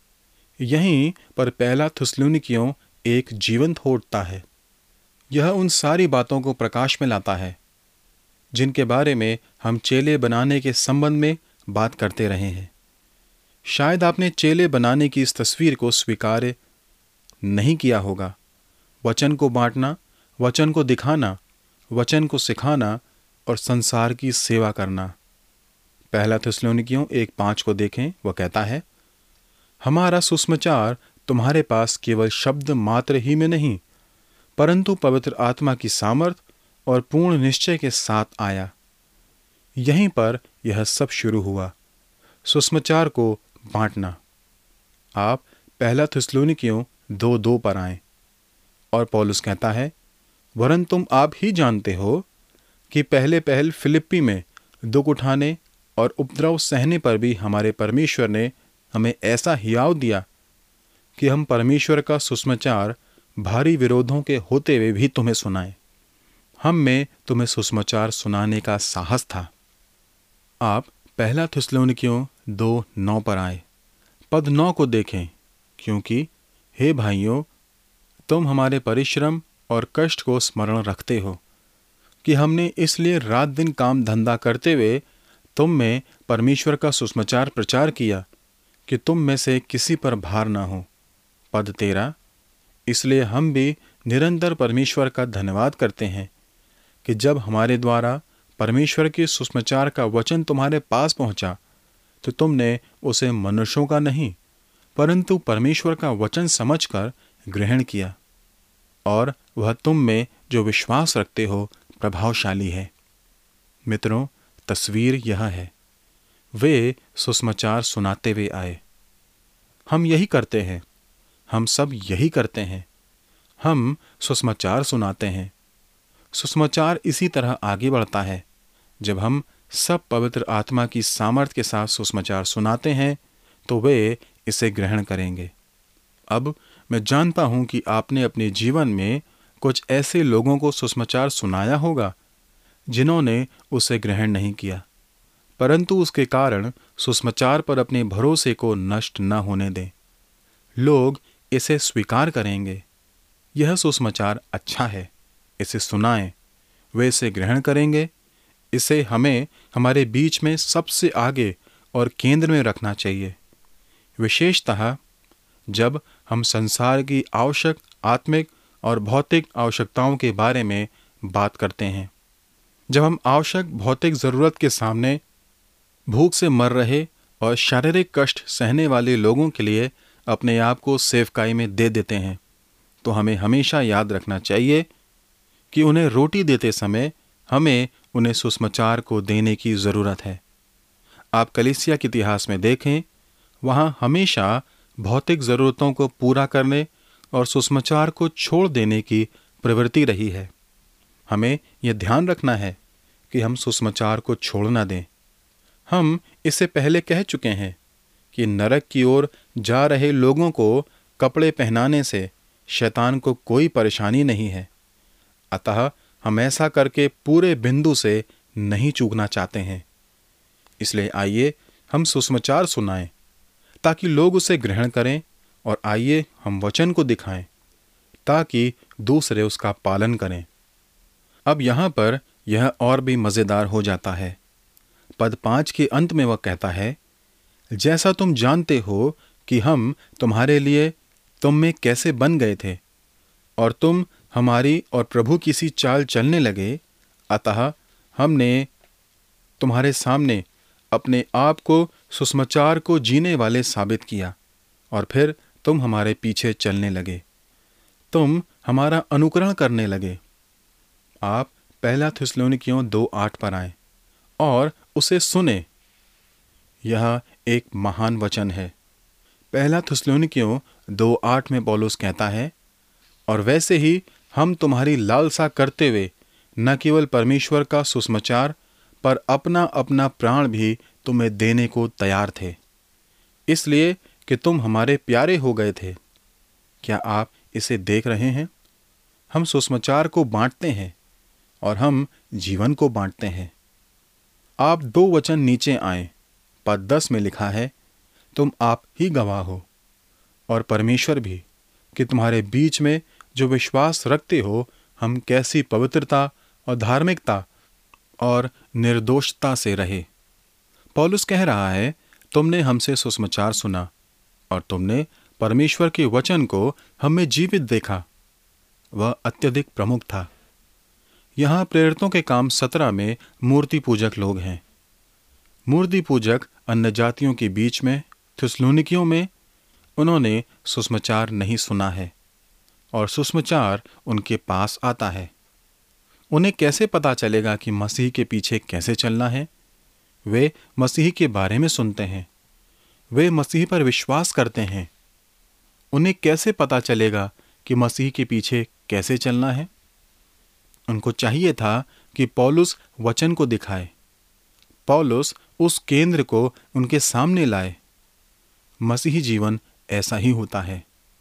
यहीं पर पहला थिस्सलुनीकियों एक जीवंत होता है। यह उन सारी बातों को प्रकाश में लाता है जिनके बारे में हम चेले बनाने के संबंध में बात करते रहे हैं। शायद आपने चेले बनाने की इस तस्वीर को स्वीकार नहीं किया होगा। वचन को बांटना, वचन को दिखाना, वचन को सिखाना और संसार की सेवा करना। पहला थिस्सलुनीकियों एक पांच को देखें। वह कहता है, हमारा सुसमाचार तुम्हारे पास केवल शब्द मात्र ही में नहीं, परंतु पवित्र आत्मा की सामर्थ और पूर्ण निश्चय के साथ आया। यहीं पर यह सब शुरू हुआ, सुसमाचार को बांटना। आप पहला थिस्सलुनीकियों दो दो पर आएं और पौलुस कहता है, वरन तुम आप ही जानते हो कि पहले पहल फिलिप्पी में दुख उठाने और उपद्रव सहने पर भी हमारे परमेश्वर ने हमें ऐसा हियाव दिया कि हम परमेश्वर का सुसमाचार भारी विरोधों के होते हुए भी तुम्हें सुनाएं। हम में तुम्हें सुसमाचार सुनाने का साहस था। आप पहला थिस्सलुनीकियों दो नौ पर आए। पद नौ को देखें, क्योंकि हे भाइयों, तुम हमारे परिश्रम और कष्ट को स्मरण रखते हो कि हमने इसलिए रात दिन काम धंधा करते हुए तुम में परमेश्वर का सुसमाचार प्रचार किया कि तुम में से किसी पर भार ना हो। पद तेरह, इसलिए हम भी निरंतर परमेश्वर का धन्यवाद करते हैं कि जब हमारे द्वारा परमेश्वर के सुसमाचार का वचन तुम्हारे पास पहुंचा तो तुमने उसे मनुष्यों का नहीं परंतु परमेश्वर का वचन समझकर ग्रहण किया, और वह तुम में जो विश्वास रखते हो प्रभावशाली है। मित्रों, तस्वीर यह है, वे सुसमाचार सुनाते हुए आए। हम यही करते हैं, हम सब यही करते हैं। हम सुसमाचार सुनाते हैं। सुसमाचार इसी तरह आगे बढ़ता है। जब हम सब पवित्र आत्मा की सामर्थ के साथ सुसमाचार सुनाते हैं तो वे इसे ग्रहण करेंगे। अब मैं जानता हूं कि आपने अपने जीवन में कुछ ऐसे लोगों को सुसमाचार सुनाया होगा जिन्होंने उसे ग्रहण नहीं किया, परंतु उसके कारण सुसमाचार पर अपने भरोसे को नष्ट न होने दें। लोग इसे स्वीकार करेंगे, यह सुसमाचार अच्छा है, इसे सुनाएं, वे इसे ग्रहण करेंगे। इसे हमें हमारे बीच में सबसे आगे और केंद्र में रखना चाहिए, विशेषतः जब हम संसार की आवश्यक आत्मिक और भौतिक आवश्यकताओं के बारे में बात करते हैं। जब हम आवश्यक भौतिक ज़रूरत के सामने भूख से मर रहे और शारीरिक कष्ट सहने वाले लोगों के लिए अपने आप को सेवकाई में दे देते हैं, तो हमें हमेशा याद रखना चाहिए कि उन्हें रोटी देते समय हमें उन्हें सुसमाचार को देने की ज़रूरत है। आप कलीसिया के इतिहास में देखें, वहाँ हमेशा भौतिक ज़रूरतों को पूरा करने और सुसमाचार को छोड़ देने की प्रवृत्ति रही है। हमें यह ध्यान रखना है कि हम सुसमाचार को छोड़ न दें। हम इससे पहले कह चुके हैं कि नरक की ओर जा रहे लोगों को कपड़े पहनाने से शैतान को कोई परेशानी नहीं है। अतः हम ऐसा करके पूरे बिंदु से नहीं चूकना चाहते हैं। इसलिए आइए हम सुसमाचार सुनाएं ताकि लोग उसे ग्रहण करें, और आइए हम वचन को दिखाएं ताकि दूसरे उसका पालन करें। अब यहाँ पर यह और भी मज़ेदार हो जाता है। पद पाँच के अंत में वह कहता है, जैसा तुम जानते हो कि हम तुम्हारे लिए तुम में कैसे बन गए थे और तुम हमारी और प्रभु की सी चाल चलने लगे, अतः हमने तुम्हारे सामने अपने आप को सुसमाचार को जीने वाले साबित किया और फिर तुम हमारे पीछे चलने लगे, तुम हमारा अनुकरण करने लगे। आप पहला थिस्सलुनीकियों दो आठ पर आए और उसे सुने। यह एक महान वचन है। पहला थिस्सलुनीकियों दो आठ में पौलुस कहता है, और वैसे ही हम तुम्हारी लालसा करते हुए न केवल परमेश्वर का सुसमाचार पर अपना अपना प्राण भी तुम्हें देने को तैयार थे, इसलिए कि तुम हमारे प्यारे हो गए थे। क्या आप इसे देख रहे हैं? हम सुसमाचार को बांटते हैं और हम जीवन को बांटते हैं। आप दो वचन नीचे आए। पद दस में लिखा है, तुम आप ही गवाह हो और परमेश्वर भी कि तुम्हारे बीच में जो विश्वास रखते हो हम कैसी पवित्रता और धार्मिकता और निर्दोषता से रहे। पौलुस कह रहा है, तुमने हमसे सुसमाचार सुना और तुमने परमेश्वर के वचन को हमें जीवित देखा। वह अत्यधिक प्रमुख था। यहाँ प्रेरितों के काम सत्रह में मूर्ति पूजक लोग हैं। मूर्ति पूजक अन्य जातियों के बीच में थिस्सलुनीकियों में उन्होंने सुसमाचार नहीं सुना है और सुसमाचार उनके पास आता है। उन्हें कैसे पता चलेगा कि मसीह के पीछे कैसे चलना है? वे मसीह के बारे में सुनते हैं, वे मसीह पर विश्वास करते हैं। उन्हें कैसे पता चलेगा कि मसीह के पीछे कैसे चलना है? उनको चाहिए था कि पौलुस वचन को दिखाए, पौलुस उस केंद्र को उनके सामने लाए। मसीही जीवन ऐसा ही होता है।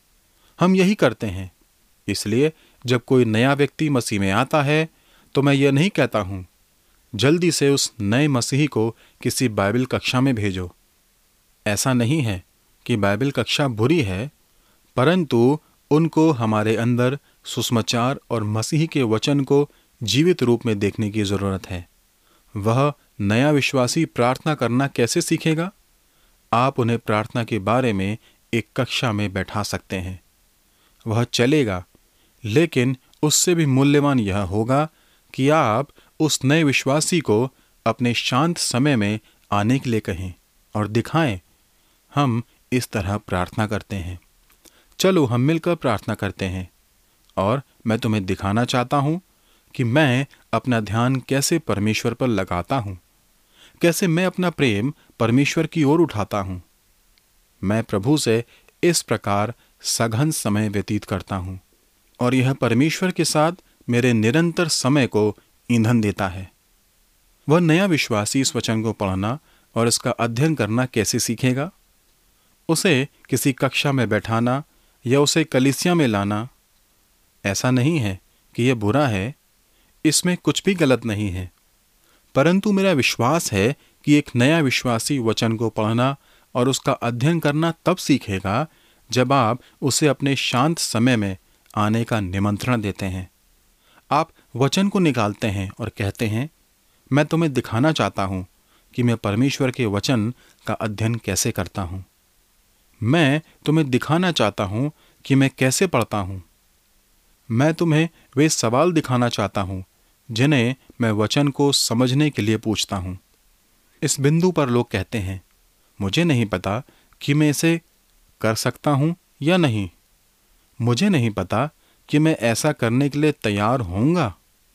हम यही करते हैं। इसलिए जब कोई नया व्यक्ति मसीह में आता है तो मैं यह नहीं कहता हूं जल्दी से उस नए मसीही को किसी बाइबल कक्षा में भेजो। ऐसा नहीं है कि बाइबल कक्षा बुरी है, परंतु उनको हमारे अंदर सुसमाचार और मसीह के वचन को जीवित रूप में देखने की जरूरत है। वह नया विश्वासी प्रार्थना करना कैसे सीखेगा? आप उन्हें प्रार्थना के बारे में एक कक्षा में बैठा सकते हैं। वह चलेगा, लेकिन उससे भी मूल्यवान यह होगा कि आप उस नए विश्वासी को अपने शांत समय में आने के लिए कहें और दिखाएं, हम इस तरह प्रार्थना करते हैं। चलो हम मिलकर प्रार्थना करते हैं और मैं तुम्हें दिखाना चाहता हूं कि मैं अपना ध्यान कैसे परमेश्वर पर लगाता हूं, कैसे मैं अपना प्रेम परमेश्वर की ओर उठाता हूं। मैं प्रभु से इस प्रकार सघन समय व्यतीत करता हूं और यह परमेश्वर के साथ मेरे निरंतर समय को ईंधन देता है। वह नया विश्वासी इस वचन को पढ़ना और इसका अध्ययन करना कैसे सीखेगा? उसे किसी कक्षा में बैठाना या उसे कलीसिया में लाना, ऐसा नहीं है कि यह बुरा है, इसमें कुछ भी गलत नहीं है, परंतु मेरा विश्वास है कि एक नया विश्वासी वचन को पढ़ना और उसका अध्ययन करना तब सीखेगा जब आप उसे अपने शांत समय में आने का निमंत्रण देते हैं। आप वचन को निकालते हैं और कहते हैं, मैं तुम्हें दिखाना चाहता हूँ कि मैं परमेश्वर के वचन का अध्ययन कैसे करता हूँ। मैं तुम्हें दिखाना चाहता हूँ कि मैं कैसे पढ़ता हूँ। मैं तुम्हें वे सवाल दिखाना चाहता हूँ जिन्हें मैं वचन को समझने के लिए पूछता हूँ। इस बिंदु पर लोग कहते हैं, मुझे नहीं पता कि मैं इसे कर सकता हूँ या नहीं। मुझे नहीं पता कि मैं ऐसा करने के लिए तैयार होऊंगा।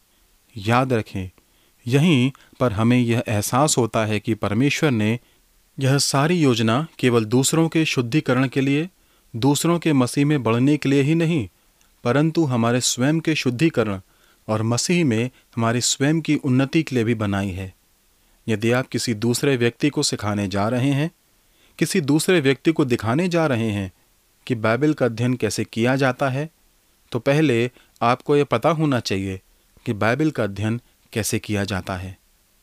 याद रखें, यहीं पर हमें यह एहसास होता है कि परमेश्वर ने यह सारी योजना केवल दूसरों के शुद्धिकरण के लिए, दूसरों के मसीह में बढ़ने के लिए ही नहीं, परंतु हमारे स्वयं के शुद्धिकरण और मसीह में हमारी स्वयं की उन्नति के लिए भी बनाई है। यदि आप किसी दूसरे व्यक्ति को सिखाने जा रहे हैं, किसी दूसरे व्यक्ति को दिखाने जा रहे हैं कि बाइबल का अध्ययन कैसे किया जाता है, तो पहले आपको यह पता होना चाहिए कि बाइबल का अध्ययन कैसे किया जाता है।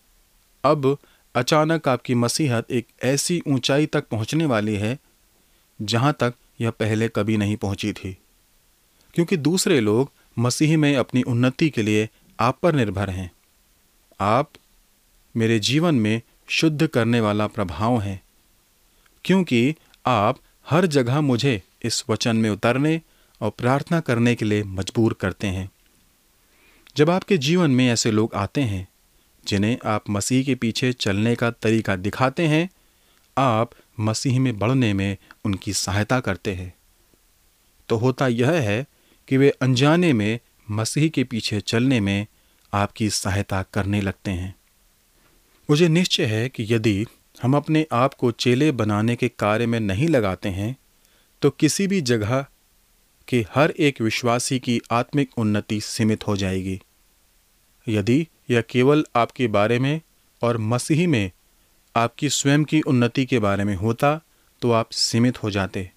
अब अचानक आपकी मसीहत एक ऐसी ऊंचाई तक पहुंचने वाली है जहां तक यह पहले कभी नहीं पहुंची थी, क्योंकि दूसरे लोग मसीह में अपनी उन्नति के लिए आप पर निर्भर हैं। आप मेरे जीवन में शुद्ध करने वाला प्रभाव हैं, क्योंकि आप हर जगह मुझे इस वचन में उतरने और प्रार्थना करने के लिए मजबूर करते हैं। जब आपके जीवन में ऐसे लोग आते हैं जिन्हें आप मसीह के पीछे चलने का तरीका दिखाते हैं, आप मसीह में बढ़ने में उनकी सहायता करते हैं। तो होता यह है कि वे अनजाने में मसीह के पीछे चलने में आपकी सहायता करने लगते हैं। मुझे निश्चय है कि यदि हम अपने आप को चेले बनाने के कार्य में नहीं लगाते हैं, तो किसी भी जगह के हर एक विश्वासी की आत्मिक उन्नति सीमित हो जाएगी। यदि यह केवल आपके बारे में और मसीह में आपकी स्वयं की उन्नति के बारे में होता तो आप सीमित हो जाते।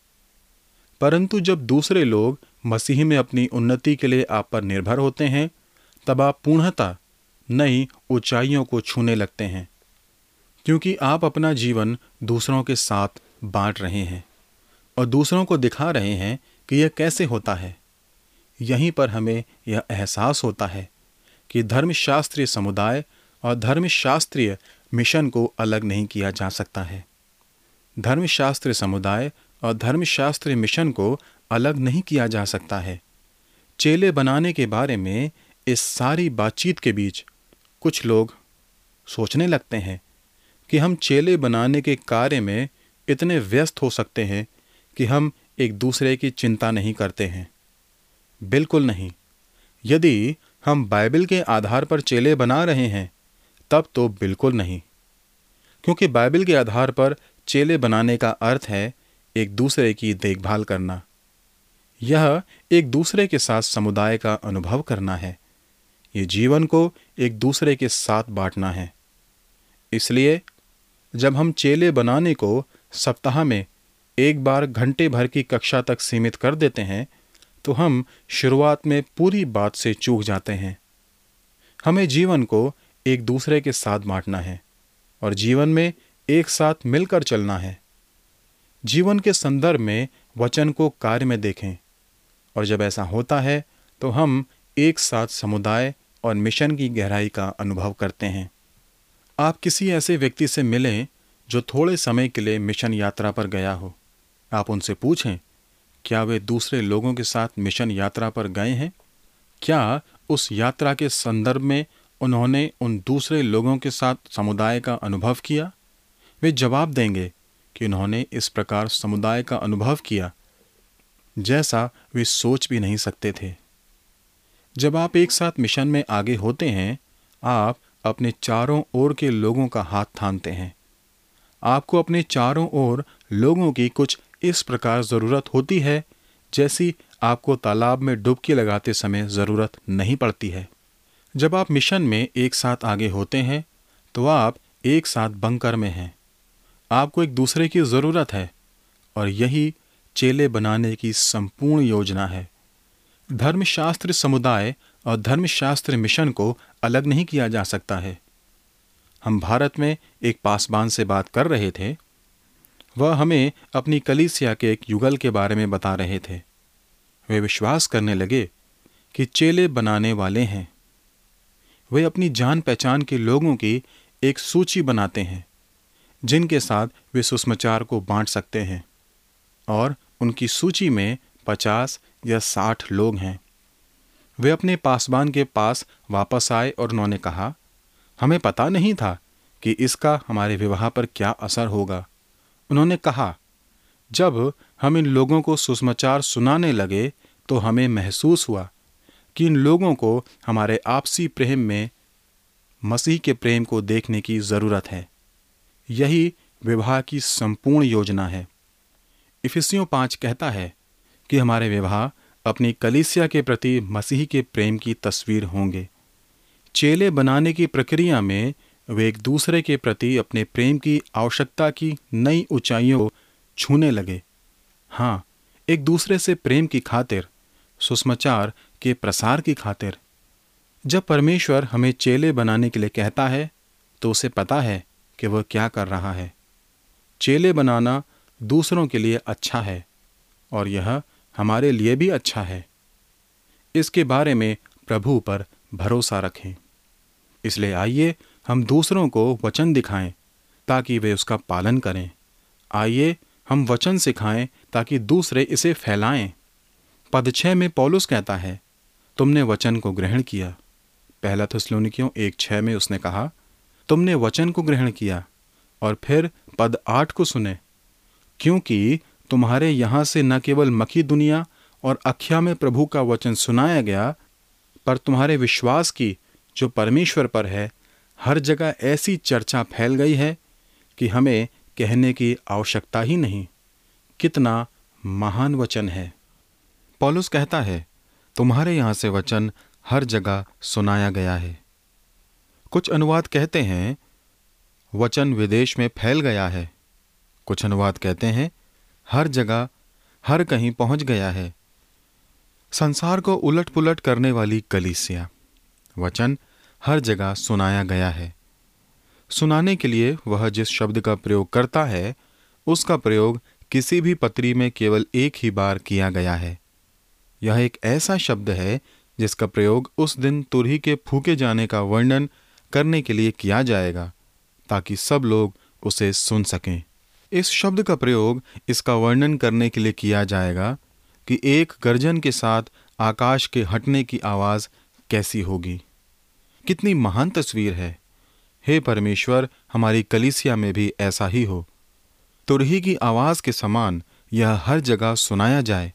परंतु जब दूसरे लोग मसीह में अपनी उन्नति के लिए आप पर निर्भर होते हैं, तब आप पूर्णतः नई ऊंचाइयों को छूने लगते हैं, क्योंकि आप अपना जीवन दूसरों के साथ बांट रहे हैं और दूसरों को दिखा रहे हैं कि यह कैसे होता है। यहीं पर हमें यह एहसास होता है कि धर्मशास्त्रीय समुदाय और धर्मशास्त्रीय मिशन को अलग नहीं किया जा सकता है। धर्मशास्त्रीय समुदाय और धर्मशास्त्रीय मिशन को अलग नहीं किया जा सकता है। चेले बनाने के बारे में इस सारी बातचीत के बीच कुछ लोग सोचने लगते हैं कि हम चेले बनाने के कार्य में इतने व्यस्त हो सकते हैं कि हम एक दूसरे की चिंता नहीं करते हैं। बिल्कुल नहीं। यदि हम बाइबल के आधार पर चेले बना रहे हैं, तब तो बिल्कुल नहीं, क्योंकि बाइबल के आधार पर चेले बनाने का अर्थ है एक दूसरे की देखभाल करना। यह एक दूसरे के साथ समुदाय का अनुभव करना है। ये जीवन को एक दूसरे के साथ बांटना है। इसलिए जब हम चेले बनाने को सप्ताह में एक बार घंटे भर की कक्षा तक सीमित कर देते हैं, तो हम शुरुआत में पूरी बात से चूक जाते हैं। हमें जीवन को एक दूसरे के साथ बांटना है और जीवन में एक साथ मिलकर चलना है। जीवन के संदर्भ में वचन को कार्य में देखें, और जब ऐसा होता है तो हम एक साथ समुदाय और मिशन की गहराई का अनुभव करते हैं। आप किसी ऐसे व्यक्ति से मिलें जो थोड़े समय के लिए मिशन यात्रा पर गया हो। आप उनसे पूछें, क्या वे दूसरे लोगों के साथ मिशन यात्रा पर गए हैं? क्या उस यात्रा के संदर्भ में उन्होंने उन दूसरे लोगों के साथ समुदाय का अनुभव किया? वे जवाब देंगे कि उन्होंने इस प्रकार समुदाय का अनुभव किया जैसा वे सोच भी नहीं सकते थे। जब आप एक साथ मिशन में आगे होते हैं, आप अपने चारों ओर के लोगों का हाथ थामते हैं। आपको अपने चारों ओर लोगों की कुछ इस प्रकार ज़रूरत होती है जैसी आपको तालाब में डुबकी लगाते समय ज़रूरत नहीं पड़ती है। जब आप मिशन में एक साथ आगे होते हैं, तो आप एक साथ बंकर में हैं। आपको एक दूसरे की ज़रूरत है, और यही चेले बनाने की संपूर्ण योजना है। धर्मशास्त्र समुदाय और धर्मशास्त्र मिशन को अलग नहीं किया जा सकता है। हम भारत में एक पासबान से बात कर रहे थे, वह हमें अपनी कलीसिया के एक युगल के बारे में बता रहे थे। वे विश्वास करने लगे कि चेले बनाने वाले हैं। वे अपनी जान पहचान के लोगों की एक सूची बनाते हैं जिनके साथ वे सुसमाचार को बांट सकते हैं, और उनकी सूची में पचास या साठ लोग हैं। वे अपने पासबान के पास वापस आए और उन्होंने कहा, हमें पता नहीं था कि इसका हमारे विवाह पर क्या असर होगा। उन्होंने कहा, जब हम इन लोगों को सुसमाचार सुनाने लगे तो हमें महसूस हुआ कि इन लोगों को हमारे आपसी प्रेम में मसीह के प्रेम को देखने की ज़रूरत है। यही विवाह की संपूर्ण योजना है। इफिसियों पाँच कहता है कि हमारे विवाह अपनी कलीसिया के प्रति मसीह के प्रेम की तस्वीर होंगे। चेले बनाने की प्रक्रिया में वे एक दूसरे के प्रति अपने प्रेम की आवश्यकता की नई ऊंचाइयों को छूने लगे। हाँ, एक दूसरे से प्रेम की खातिर, सुसमाचार के प्रसार की खातिर। जब परमेश्वर हमें चेले बनाने के लिए कहता है तो उसे पता है कि वह क्या कर रहा है। चेले बनाना दूसरों के लिए अच्छा है और यह हमारे लिए भी अच्छा है। इसके बारे में प्रभु पर भरोसा रखें। इसलिए आइए हम दूसरों को वचन दिखाएं ताकि वे उसका पालन करें। आइए हम वचन सिखाएं ताकि दूसरे इसे फैलाएं। पद छः में पौलुस कहता है, तुमने वचन को ग्रहण किया। पहला थिस्सलुनीकियों एक छः में उसने कहा, तुमने वचन को ग्रहण किया। और फिर पद आठ को सुने, क्योंकि तुम्हारे यहाँ से न केवल मकीदुनिया और अखया में प्रभु का वचन सुनाया गया, पर तुम्हारे विश्वास की जो परमेश्वर पर है हर जगह ऐसी चर्चा फैल गई है कि हमें कहने की आवश्यकता ही नहीं। कितना महान वचन है। पौलुस कहता है, तुम्हारे यहाँ से वचन हर जगह सुनाया गया है। कुछ अनुवाद कहते हैं वचन विदेश में फैल गया है। कुछ अनुवाद कहते हैं हर जगह, हर कहीं पहुंच गया है। संसार को उलट पुलट करने वाली कलीसिया, वचन हर जगह सुनाया गया है। सुनाने के लिए वह जिस शब्द का प्रयोग करता है उसका प्रयोग किसी भी पत्री में केवल एक ही बार किया गया है। यह एक ऐसा शब्द है जिसका प्रयोग उस दिन तुरही के फूके जाने का वर्णन करने के लिए किया जाएगा ताकि सब लोग उसे सुन सकें। इस शब्द का प्रयोग इसका वर्णन करने के लिए किया जाएगा कि एक गर्जन के साथ आकाश के हटने की आवाज़ कैसी होगी। कितनी महान तस्वीर है। हे परमेश्वर, हमारी कलीसिया में भी ऐसा ही हो। तुरही की आवाज़ के समान यह हर जगह सुनाया जाए।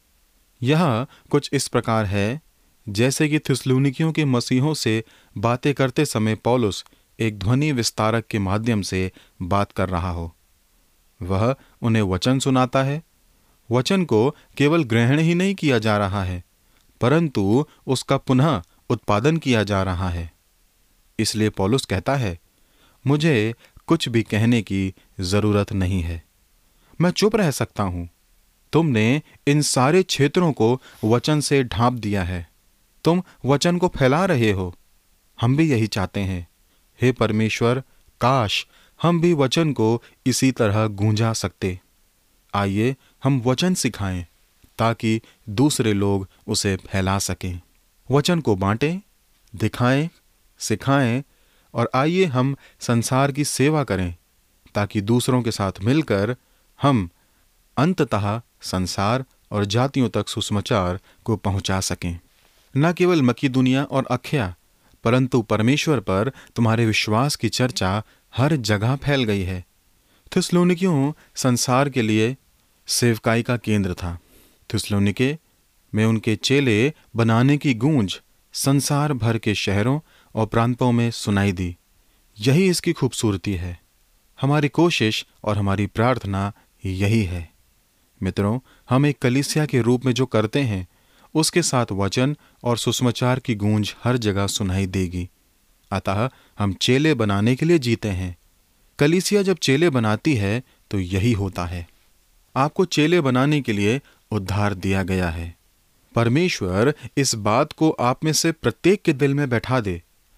यह कुछ इस प्रकार है जैसे कि थिस्सलुनीकियों के मसीहों से बातें करते समय पौलुस एक ध्वनि विस्तारक के माध्यम से बात कर रहा हो। वह उन्हें वचन सुनाता है। वचन को केवल ग्रहण ही नहीं किया जा रहा है, परंतु उसका पुनः उत्पादन किया जा रहा है। इसलिए पौलुस कहता है, मुझे कुछ भी कहने की जरूरत नहीं है, मैं चुप रह सकता हूं। तुमने इन सारे क्षेत्रों को वचन से ढांप दिया है। तुम वचन को फैला रहे हो। हम भी यही चाहते हैं। हे परमेश्वर, काश हम भी वचन को इसी तरह गूंजा सकते। आइए हम वचन सिखाएं ताकि दूसरे लोग उसे फैला सकें। वचन को बांटें, दिखाएं, सिखाएं और आइए हम संसार की सेवा करें ताकि दूसरों के साथ मिलकर हम अंततः संसार और जातियों तक सुसमाचार को पहुंचा सकें। न केवल मकीदुनिया और अखया, परंतु परमेश्वर पर तुम्हारे विश्वास की चर्चा हर जगह फैल गई है। थिस्सलुनीकियों संसार के लिए सेवकाई का केंद्र था। थिस्सलुनीके में उनके चेले बनाने की गूंज संसार भर के शहरों और प्रांतों में सुनाई दी। यही इसकी खूबसूरती है। हमारी कोशिश और हमारी प्रार्थना यही है। मित्रों, हम एक कलीसिया के रूप में जो करते हैं उसके साथ वचन और सुसमाचार की गूंज हर जगह सुनाई देगी। अतः हम चेले बनाने के लिए जीते हैं। कलीसिया जब चेले बनाती है तो यही होता है। आपको चेले बनाने के लिए उद्धार दिया गया है। परमेश्वर इस बात को आप में से प्रत्येक के दिल में बैठा दे।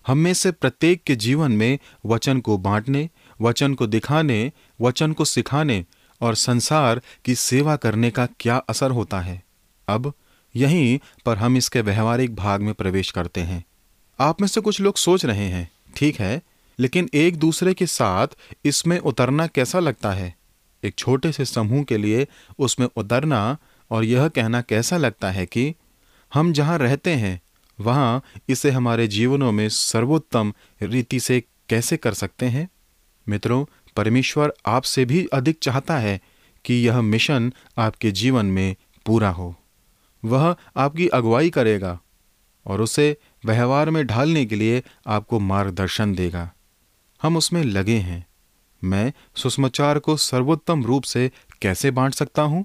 हम में से प्रत्येक के जीवन में वचन को बांटने, वचन को दिखाने, वचन को सिखाने और संसार की सेवा करने का क्या असर होता है। अब यहीं पर हम इसके व्यवहारिक भाग में प्रवेश करते हैं। आप में से कुछ लोग सोच रहे हैं, ठीक है, लेकिन एक दूसरे के साथ इसमें उतरना कैसा लगता है? एक छोटे से समूह के लिए उसमें उतरना और यह कहना कैसा लगता है कि हम जहां रहते हैं वहां इसे हमारे जीवनों में सर्वोत्तम रीति से कैसे कर सकते हैं? मित्रों, परमेश्वर आपसे भी अधिक चाहता है कि यह मिशन आपके जीवन में पूरा हो। वह आपकी अगुवाई करेगा और उसे व्यवहार में ढालने के लिए आपको मार्गदर्शन देगा। हम उसमें लगे हैं। मैं सुसमाचार को सर्वोत्तम रूप से कैसे बांट सकता हूं?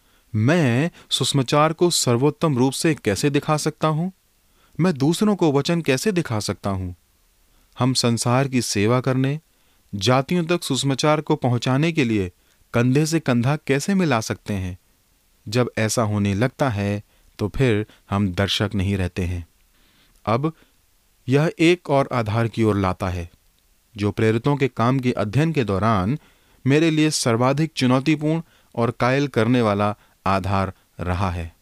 मैं सुसमाचार को सर्वोत्तम रूप से कैसे दिखा सकता हूं? मैं दूसरों को वचन कैसे दिखा सकता हूं? हम संसार की सेवा करने, जातियों तक सुसमाचार को पहुंचाने के लिए कंधे से कंधा कैसे मिला सकते हैं? जब ऐसा होने लगता है तो फिर हम दर्शक नहीं रहते हैं। अब यह एक और आधार की ओर लाता है जो प्रेरितों के काम के अध्ययन के दौरान मेरे लिए सर्वाधिक चुनौतीपूर्ण और कायल करने वाला आधार रहा है।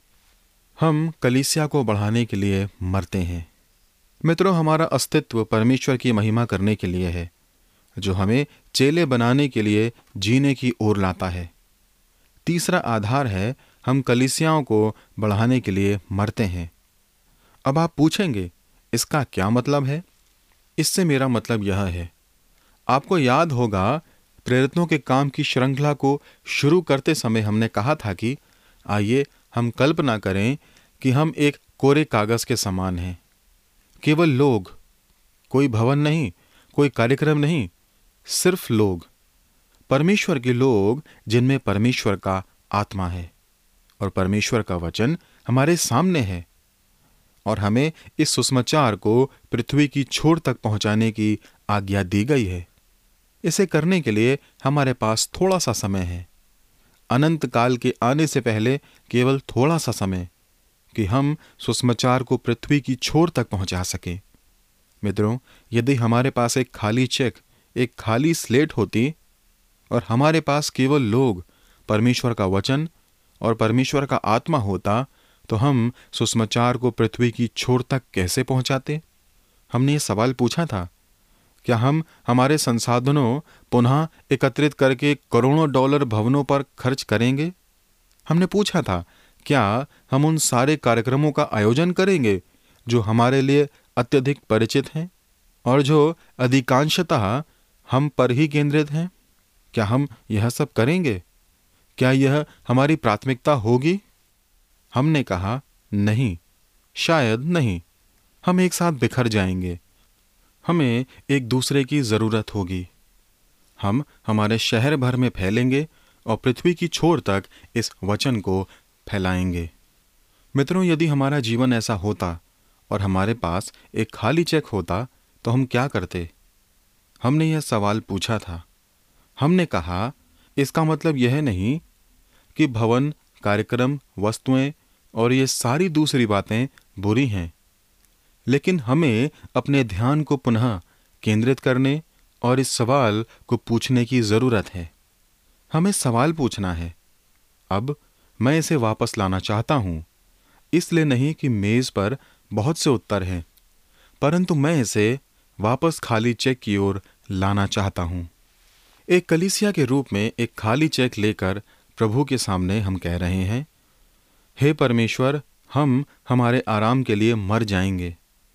हम कलीसिया को बढ़ाने के लिए मरते हैं। मित्रों, हमारा अस्तित्व परमेश्वर की महिमा करने के लिए है, जो हमें चेले बनाने के लिए जीने की ओर लाता है। तीसरा आधार है, हम कलीसियाओं को बढ़ाने के लिए मरते हैं। अब आप पूछेंगे, इसका क्या मतलब है? इससे मेरा मतलब यह है, आपको याद होगा प्रेरितों के काम की श्रृंखला को शुरू करते समय हमने कहा था कि आइए हम कल्पना करें कि हम एक कोरे कागज के समान हैं। केवल लोग, कोई भवन नहीं, कोई कार्यक्रम नहीं, सिर्फ लोग, परमेश्वर के लोग जिनमें परमेश्वर का आत्मा है और परमेश्वर का वचन हमारे सामने है और हमें इस सुसमाचार को पृथ्वी की छोर तक पहुंचाने की आज्ञा दी गई है। इसे करने के लिए हमारे पास थोड़ा सा समय है, अनंत काल के आने से पहले केवल थोड़ा सा समय, कि हम सुसमाचार को पृथ्वी की छोर तक पहुंचा सकें। मित्रों, यदि हमारे पास एक खाली चेक, एक खाली स्लेट होती और हमारे पास केवल लोग, परमेश्वर का वचन और परमेश्वर का आत्मा होता, तो हम सुसमाचार को पृथ्वी की छोर तक कैसे पहुंचाते? हमने ये सवाल पूछा था, क्या हम हमारे संसाधनों पुनः एकत्रित करके करोड़ों डॉलर भवनों पर खर्च करेंगे? हमने पूछा था, क्या हम उन सारे कार्यक्रमों का आयोजन करेंगे जो हमारे लिए अत्यधिक परिचित हैं और जो अधिकांशतः हम पर ही केंद्रित हैं? क्या हम यह सब करेंगे? क्या यह हमारी प्राथमिकता होगी? हमने कहा, नहीं, शायद नहीं। हम एक साथ बिखर जाएंगे। हमें एक दूसरे की जरूरत होगी। हम हमारे शहर भर में फैलेंगे और पृथ्वी की छोर तक इस वचन को फैलाएंगे। मित्रों, यदि हमारा जीवन ऐसा होता और हमारे पास एक खाली चेक होता तो हम क्या करते? हमने यह सवाल पूछा था। हमने कहा, इसका मतलब यह नहीं कि भवन, कार्यक्रम, वस्तुएं और ये सारी दूसरी बातें बुरी हैं, लेकिन हमें अपने ध्यान को पुनः केंद्रित करने और इस सवाल को पूछने की जरूरत है। हमें सवाल पूछना है। अब मैं इसे वापस लाना चाहता हूं, इसलिए नहीं कि मेज पर बहुत से उत्तर हैं, परंतु मैं इसे वापस खाली चेक की ओर लाना चाहता हूं। एक कलीसिया के रूप में एक खाली चेक लेकर प्रभु के सामने हम कह रहे हैं, हे परमेश्वर, हम हमारे आराम के लिए मर जाएंगे,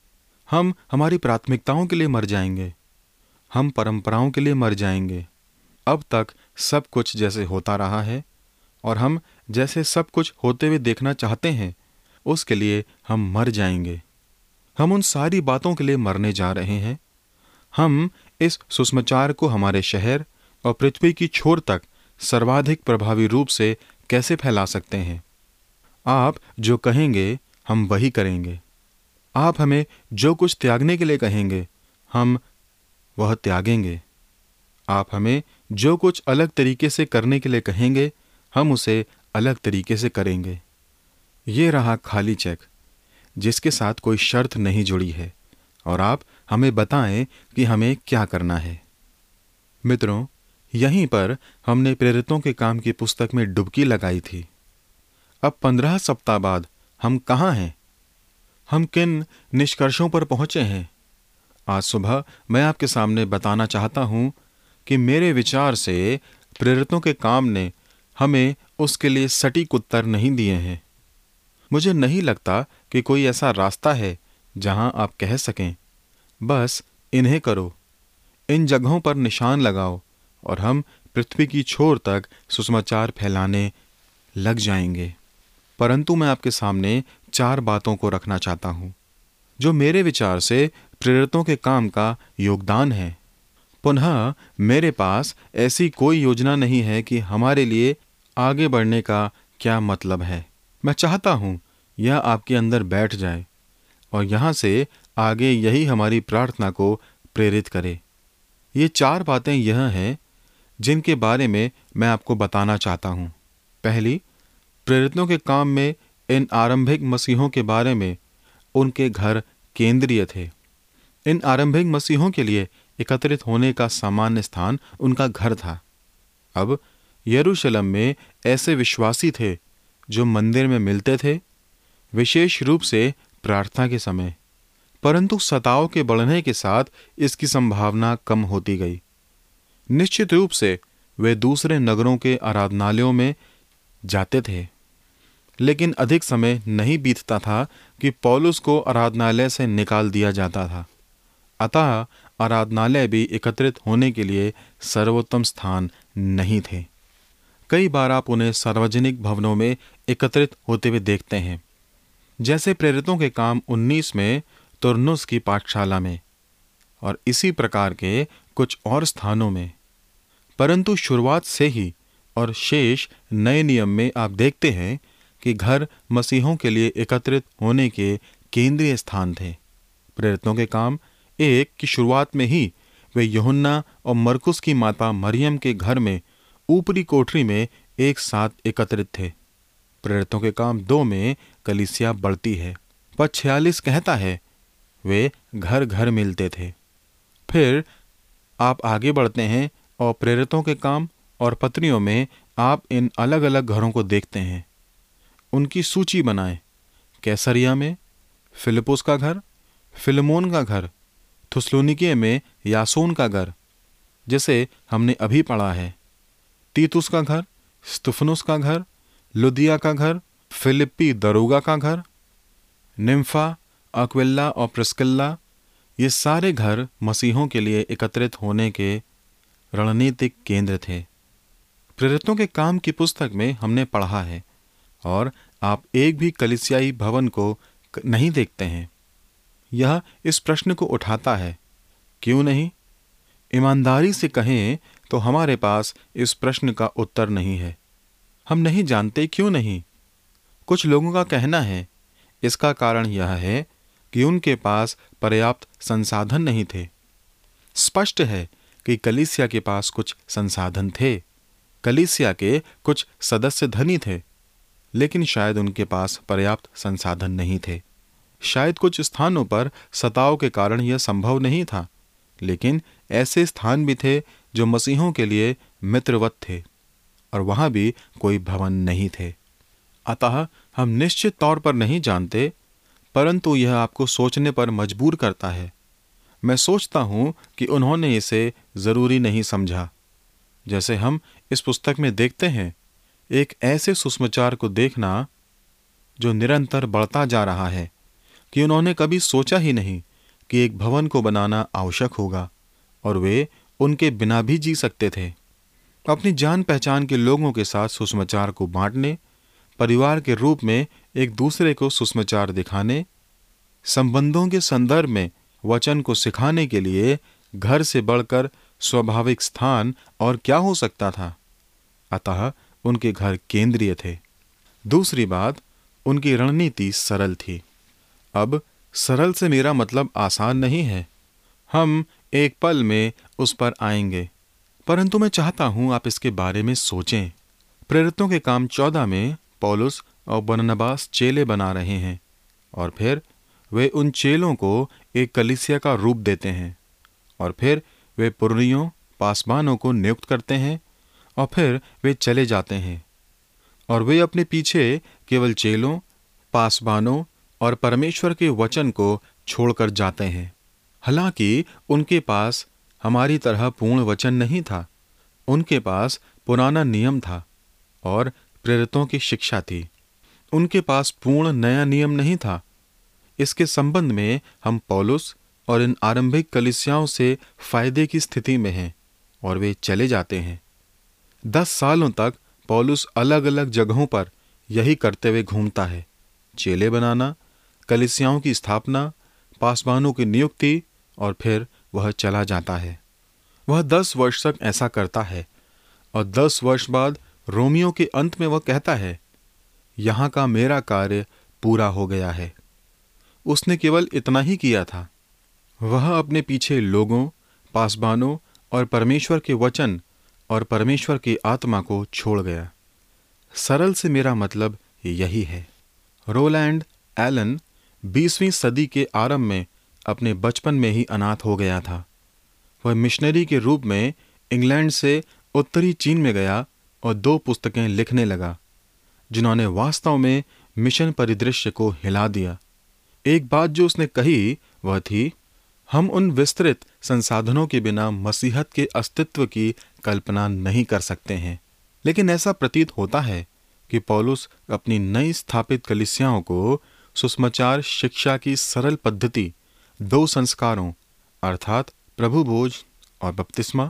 हम हमारी प्राथमिकताओं के लिए मर जाएंगे, हम परंपराओं के लिए मर जाएंगे। अब तक सब कुछ जैसे होता रहा है और हम जैसे सब कुछ होते हुए देखना चाहते हैं, उसके लिए हम मर जाएंगे। हम उन सारी बातों के लिए मरने जा रहे हैं। हम इस सुसमाचार को हमारे शहर और पृथ्वी की छोर तक सर्वाधिक प्रभावी रूप से कैसे फैला सकते हैं? आप जो कहेंगे हम वही करेंगे। आप हमें जो कुछ त्यागने के लिए कहेंगे हम वह त्यागेंगे। आप हमें जो कुछ अलग तरीके से करने के लिए कहेंगे हम उसे अलग तरीके से करेंगे। ये रहा खाली चेक जिसके साथ कोई शर्त नहीं जुड़ी है। और आप हमें बताएं कि हमें क्या करना है। मित्रों, यहीं पर हमने प्रेरितों के काम की पुस्तक में डुबकी लगाई थी। अब पंद्रह सप्ताह बाद हम कहाँ हैं? हम किन निष्कर्षों पर पहुंचे हैं? आज सुबह मैं आपके सामने बताना चाहता हूं कि मेरे विचार से प्रेरितों के काम ने हमें उसके लिए सटीक उत्तर नहीं दिए हैं। मुझे नहीं लगता कि कोई ऐसा रास्ता है जहां आप कह सकें, बस इन्हें करो, इन जगहों पर निशान लगाओ और हम पृथ्वी की छोर तक सुसमाचार फैलाने लग जाएंगे। परंतु मैं आपके सामने चार बातों को रखना चाहता हूं, जो मेरे विचार से प्रेरितों के काम का योगदान है। पुनः मेरे पास ऐसी कोई योजना नहीं है कि हमारे लिए आगे बढ़ने का क्या मतलब है। मैं चाहता हूं यह आपके अंदर बैठ जाए और यहां से आगे यही हमारी प्रार्थना को प्रेरित करे। ये चार बातें यह हैं जिनके बारे में मैं आपको बताना चाहता हूं। पहली, प्रेरितों के काम में इन आरंभिक मसीहों के बारे में उनके घर केंद्रीय थे। इन आरंभिक मसीहों के लिए एकत्रित होने का सामान्य स्थान उनका घर था। अब यरूशलेम में ऐसे विश्वासी थे जो मंदिर में मिलते थे, विशेष रूप से प्रार्थना के समय, परंतु सताव के बढ़ने के साथ इसकी संभावना कम होती गई। निश्चित रूप से वे दूसरे नगरों के आराधनालयों में जाते थे, लेकिन अधिक समय नहीं बीतता था कि पौलुस को आराधनालय से निकाल दिया जाता था। अतः आराधनालय भी एकत्रित होने के लिए सर्वोत्तम स्थान नहीं थे। कई बार आप उन्हें सार्वजनिक भवनों में एकत्रित होते हुए देखते हैं, जैसे प्रेरितों के काम उन्नीस में तुरनुस की पाठशाला में और इसी प्रकार के कुछ और स्थानों में। परंतु शुरुआत से ही और शेष नए नियम में आप देखते हैं कि घर मसीहों के लिए एकत्रित होने के केंद्रीय स्थान थे। प्रेरितों के काम एक की शुरुआत में ही वे यूहन्ना और मरकुस की माता मरियम के घर में ऊपरी कोठरी में एक साथ एकत्रित थे। प्रेरितों के काम दो में कलीसिया बढ़ती है। पद छियालीस कहता है वे घर घर मिलते थे। फिर आप आगे बढ़ते हैं और प्रेरितों के काम और पत्रियों में आप इन अलग अलग घरों को देखते हैं। उनकी सूची बनाएं। कैसरिया में फिलिपुस का घर, फिलमोन का घर, थुसलोनिके में यासोन का घर जिसे हमने अभी पढ़ा है, तीतुस का घर, स्तुफनुस का घर, लुदिया का घर, फिलिप्पी दरोगा का घर, निम्फा, अक्विला और प्रिस्किल्ला, ये सारे घर मसीहों के लिए एकत्रित होने के रणनीतिक केंद्र थे। प्रेरितों के काम की पुस्तक में हमने पढ़ा है और आप एक भी कलीसियाई भवन को नहीं देखते हैं। यह इस प्रश्न को उठाता है, क्यों नहीं? ईमानदारी से कहें तो हमारे पास इस प्रश्न का उत्तर नहीं है। हम नहीं जानते क्यों नहीं। कुछ लोगों का कहना है इसका कारण यह है कि उनके पास पर्याप्त संसाधन नहीं थे। स्पष्ट है कि कलीसिया के पास कुछ संसाधन थे। कलीसिया के कुछ सदस्य धनी थे, लेकिन शायद उनके पास पर्याप्त संसाधन नहीं थे। शायद कुछ स्थानों पर सताव के कारण यह संभव नहीं था, लेकिन ऐसे स्थान भी थे जो मसीहों के लिए मित्रवत थे और वहां भी कोई भवन नहीं थे। अतः हम निश्चित तौर पर नहीं जानते, परंतु यह आपको सोचने पर मजबूर करता है। मैं सोचता हूं कि उन्होंने इसे जरूरी नहीं समझा। जैसे हम इस पुस्तक में देखते हैं, एक ऐसे सुसमाचार को देखना जो निरंतर बढ़ता जा रहा है कि उन्होंने कभी सोचा ही नहीं कि एक भवन को बनाना आवश्यक होगा और वे उनके बिना भी जी सकते थे। अपनी जान पहचान के लोगों के साथ सुसमाचार को बांटने, परिवार के रूप में एक दूसरे को सुसमाचार दिखाने, संबंधों के संदर्भ में वचन को सिखाने के लिए घर से बढ़कर स्वाभाविक स्थान और क्या हो सकता था। अतः उनके घर केंद्रीय थे। दूसरी बात, उनकी रणनीति सरल थी। अब सरल से मेरा मतलब आसान नहीं है, हम एक पल में उस पर आएंगे, परंतु मैं चाहता हूं आप इसके बारे में सोचें। प्रेरितों के काम चौदह में पौलुस और बरनबास चेले बना रहे हैं और फिर वे उन चेलों को एक कलीसिया का रूप देते हैं और फिर वे पुरनियों पासबानों को नियुक्त करते हैं और फिर वे चले जाते हैं और वे अपने पीछे केवल चेलों, पासबानों और परमेश्वर के वचन को छोड़कर जाते हैं। हालांकि उनके पास हमारी तरह पूर्ण वचन नहीं था। उनके पास पुराना नियम था और प्रेरितों की शिक्षा थी। उनके पास पूर्ण नया नियम नहीं था। इसके संबंध में हम पौलुस और इन आरंभिक कलीसियाओं से फायदे की स्थिति में हैं और वे चले जाते हैं। दस सालों तक पौलुस अलग अलग जगहों पर यही करते हुए घूमता है, चेले बनाना, कलीसियाओं की स्थापना, पासबानों की नियुक्ति, और फिर वह चला जाता है। वह दस वर्ष तक ऐसा करता है और दस वर्ष बाद रोमियो के अंत में वह कहता है, यहाँ का मेरा कार्य पूरा हो गया है। उसने केवल इतना ही किया था। वह अपने पीछे लोगों, पासबानों और परमेश्वर के वचन और परमेश्वर की आत्मा को छोड़ गया। सरल से मेरा मतलब यही है। रोलैंड एलन बीसवीं सदी के आरंभ में अपने बचपन में ही अनाथ हो गया था। वह मिशनरी के रूप में इंग्लैंड से उत्तरी चीन में गया और दो पुस्तकें लिखने लगा, जिन्होंने वास्तव में मिशन परिदृश्य को हिला दिया। एक बात जो उसने कही वह थी, हम उन विस्तृत संसाधनों के बिना मसीहत के अस्तित्व की कल्पना नहीं कर सकते हैं। लेकिन ऐसा प्रतीत होता है कि पौलुस अपनी नई स्थापित कलीसियाओं को सुसमाचार शिक्षा की सरल पद्धति, दो संस्कारों अर्थात प्रभु भोज और बपतिस्मा,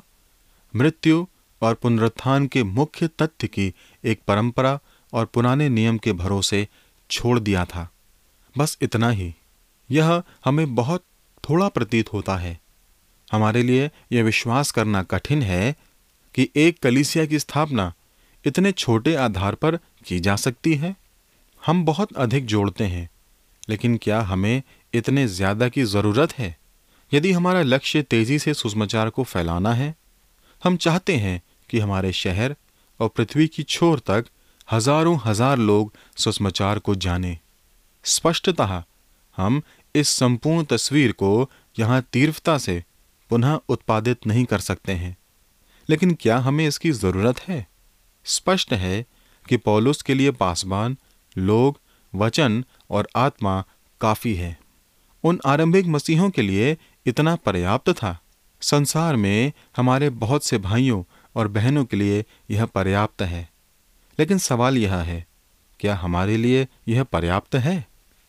मृत्यु और पुनरुत्थान के मुख्य तथ्य की एक परंपरा और पुराने नियम के भरोसे छोड़ दिया था। बस इतना ही। यह हमें बहुत थोड़ा प्रतीत होता है। हमारे लिए यह विश्वास करना कठिन है कि एक कलीसिया की स्थापना इतने छोटे आधार पर की जा सकती है। हम बहुत अधिक जोड़ते हैं, लेकिन क्या हमें इतने ज्यादा की जरूरत है? यदि हमारा लक्ष्य तेजी से सुसमाचार को फैलाना है, हम चाहते हैं कि हमारे शहर और पृथ्वी की छोर तक हजारों हजार लोग सुसमाचार को जानें। स्पष्टतः हम इस संपूर्ण तस्वीर को यहाँ तीव्रता से पुनः उत्पादित नहीं कर सकते हैं, लेकिन क्या हमें इसकी जरूरत है? स्पष्ट है कि पौलुस के लिए पासबान, लोग, वचन और आत्मा काफी है। उन आरंभिक मसीहों के लिए इतना पर्याप्त था। संसार में हमारे बहुत से भाइयों और बहनों के लिए यह पर्याप्त है। लेकिन सवाल यह है, क्या हमारे लिए यह पर्याप्त है?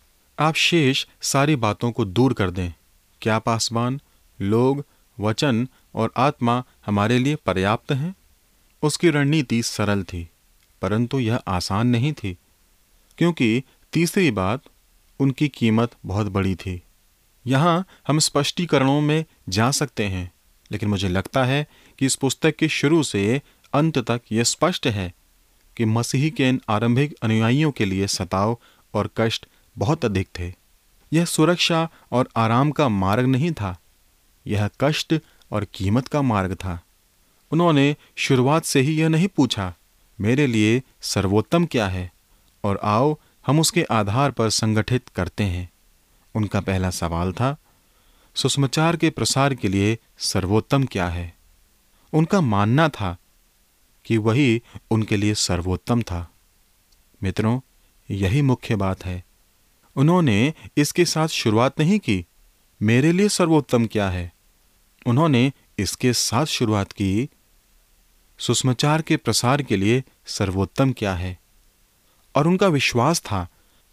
आप शेष सारी बातों को दूर कर दें। क्या पासबान, लोग, वचन और आत्मा हमारे लिए पर्याप्त हैं? उसकी रणनीति सरल थी, परंतु यह आसान नहीं थी, क्योंकि तीसरी बात, उनकी कीमत बहुत बड़ी थी। यहाँ हम स्पष्टीकरणों में जा सकते हैं, लेकिन मुझे लगता है कि इस पुस्तक के शुरू से अंत तक यह स्पष्ट है कि मसीही के इन आरंभिक अनुयायियों के लिए सताव और कष्ट बहुत अधिक थे। यह सुरक्षा और आराम का मार्ग नहीं था, यह कष्ट और कीमत का मार्ग था। उन्होंने शुरुआत से ही यह नहीं पूछा, मेरे लिए सर्वोत्तम क्या है, और आओ हम उसके आधार पर संगठित करते हैं। उनका पहला सवाल था, सुसमाचार के प्रसार के लिए सर्वोत्तम क्या है? उनका मानना था कि वही उनके लिए सर्वोत्तम था। मित्रों, यही मुख्य बात है। उन्होंने इसके साथ शुरुआत नहीं की, मेरे लिए सर्वोत्तम क्या है। उन्होंने इसके साथ शुरुआत की, सुसमाचार के प्रसार के लिए सर्वोत्तम क्या है। और उनका विश्वास था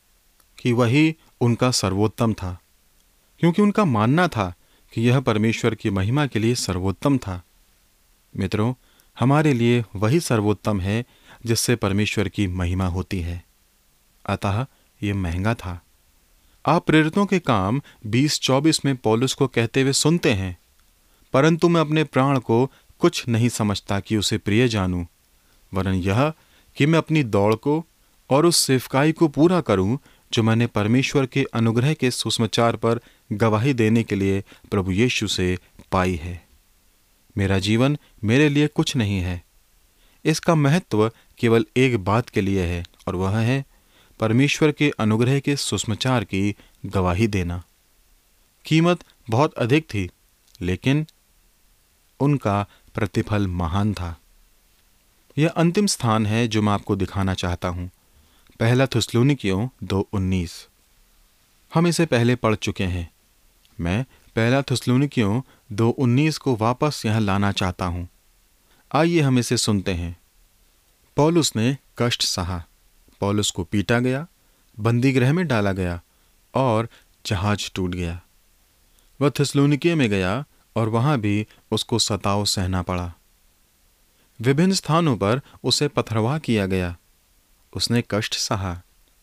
कि वही उनका सर्वोत्तम था, क्योंकि उनका मानना था कि यह परमेश्वर की महिमा के लिए सर्वोत्तम था। मित्रों, हमारे लिए वही सर्वोत्तम है जिससे परमेश्वर की महिमा होती है। अतः यह महंगा था। आप प्रेरितों के काम बीस चौबीस में पौलुस को कहते हुए सुनते हैं, परंतु मैं अपने प्राण को कुछ नहीं समझता कि उसे प्रिय जानूं, वरन यह कि मैं अपनी दौड़ को और उस सेवकाई को पूरा करूं जो मैंने परमेश्वर के अनुग्रह के सुसमाचार पर गवाही देने के लिए प्रभु यीशु से पाई है। मेरा जीवन मेरे लिए कुछ नहीं है। इसका महत्व केवल एक बात के लिए है, और वह है परमेश्वर के अनुग्रह के सुसमाचार की गवाही देना। कीमत बहुत अधिक थी, लेकिन उनका प्रतिफल महान था। यह अंतिम स्थान है जो मैं आपको दिखाना चाहता हूं। पहला थिस्सलुनीकियों दो उन्नीस। हम इसे पहले पढ़ चुके हैं। मैं पहला थिस्सलुनीकियों दो उन्नीस को वापस यहां लाना चाहता हूं। आइए हम इसे सुनते हैं। पौलुस ने कष्ट सहा। पौलुस को पीटा गया, बंदीगृह में डाला गया और जहाज टूट गया। वह थिस्सलुनीके में गया और वहां भी उसको सताव सहना पड़ा। विभिन्न स्थानों पर उसे पथरवाह किया गया। उसने कष्ट सहा।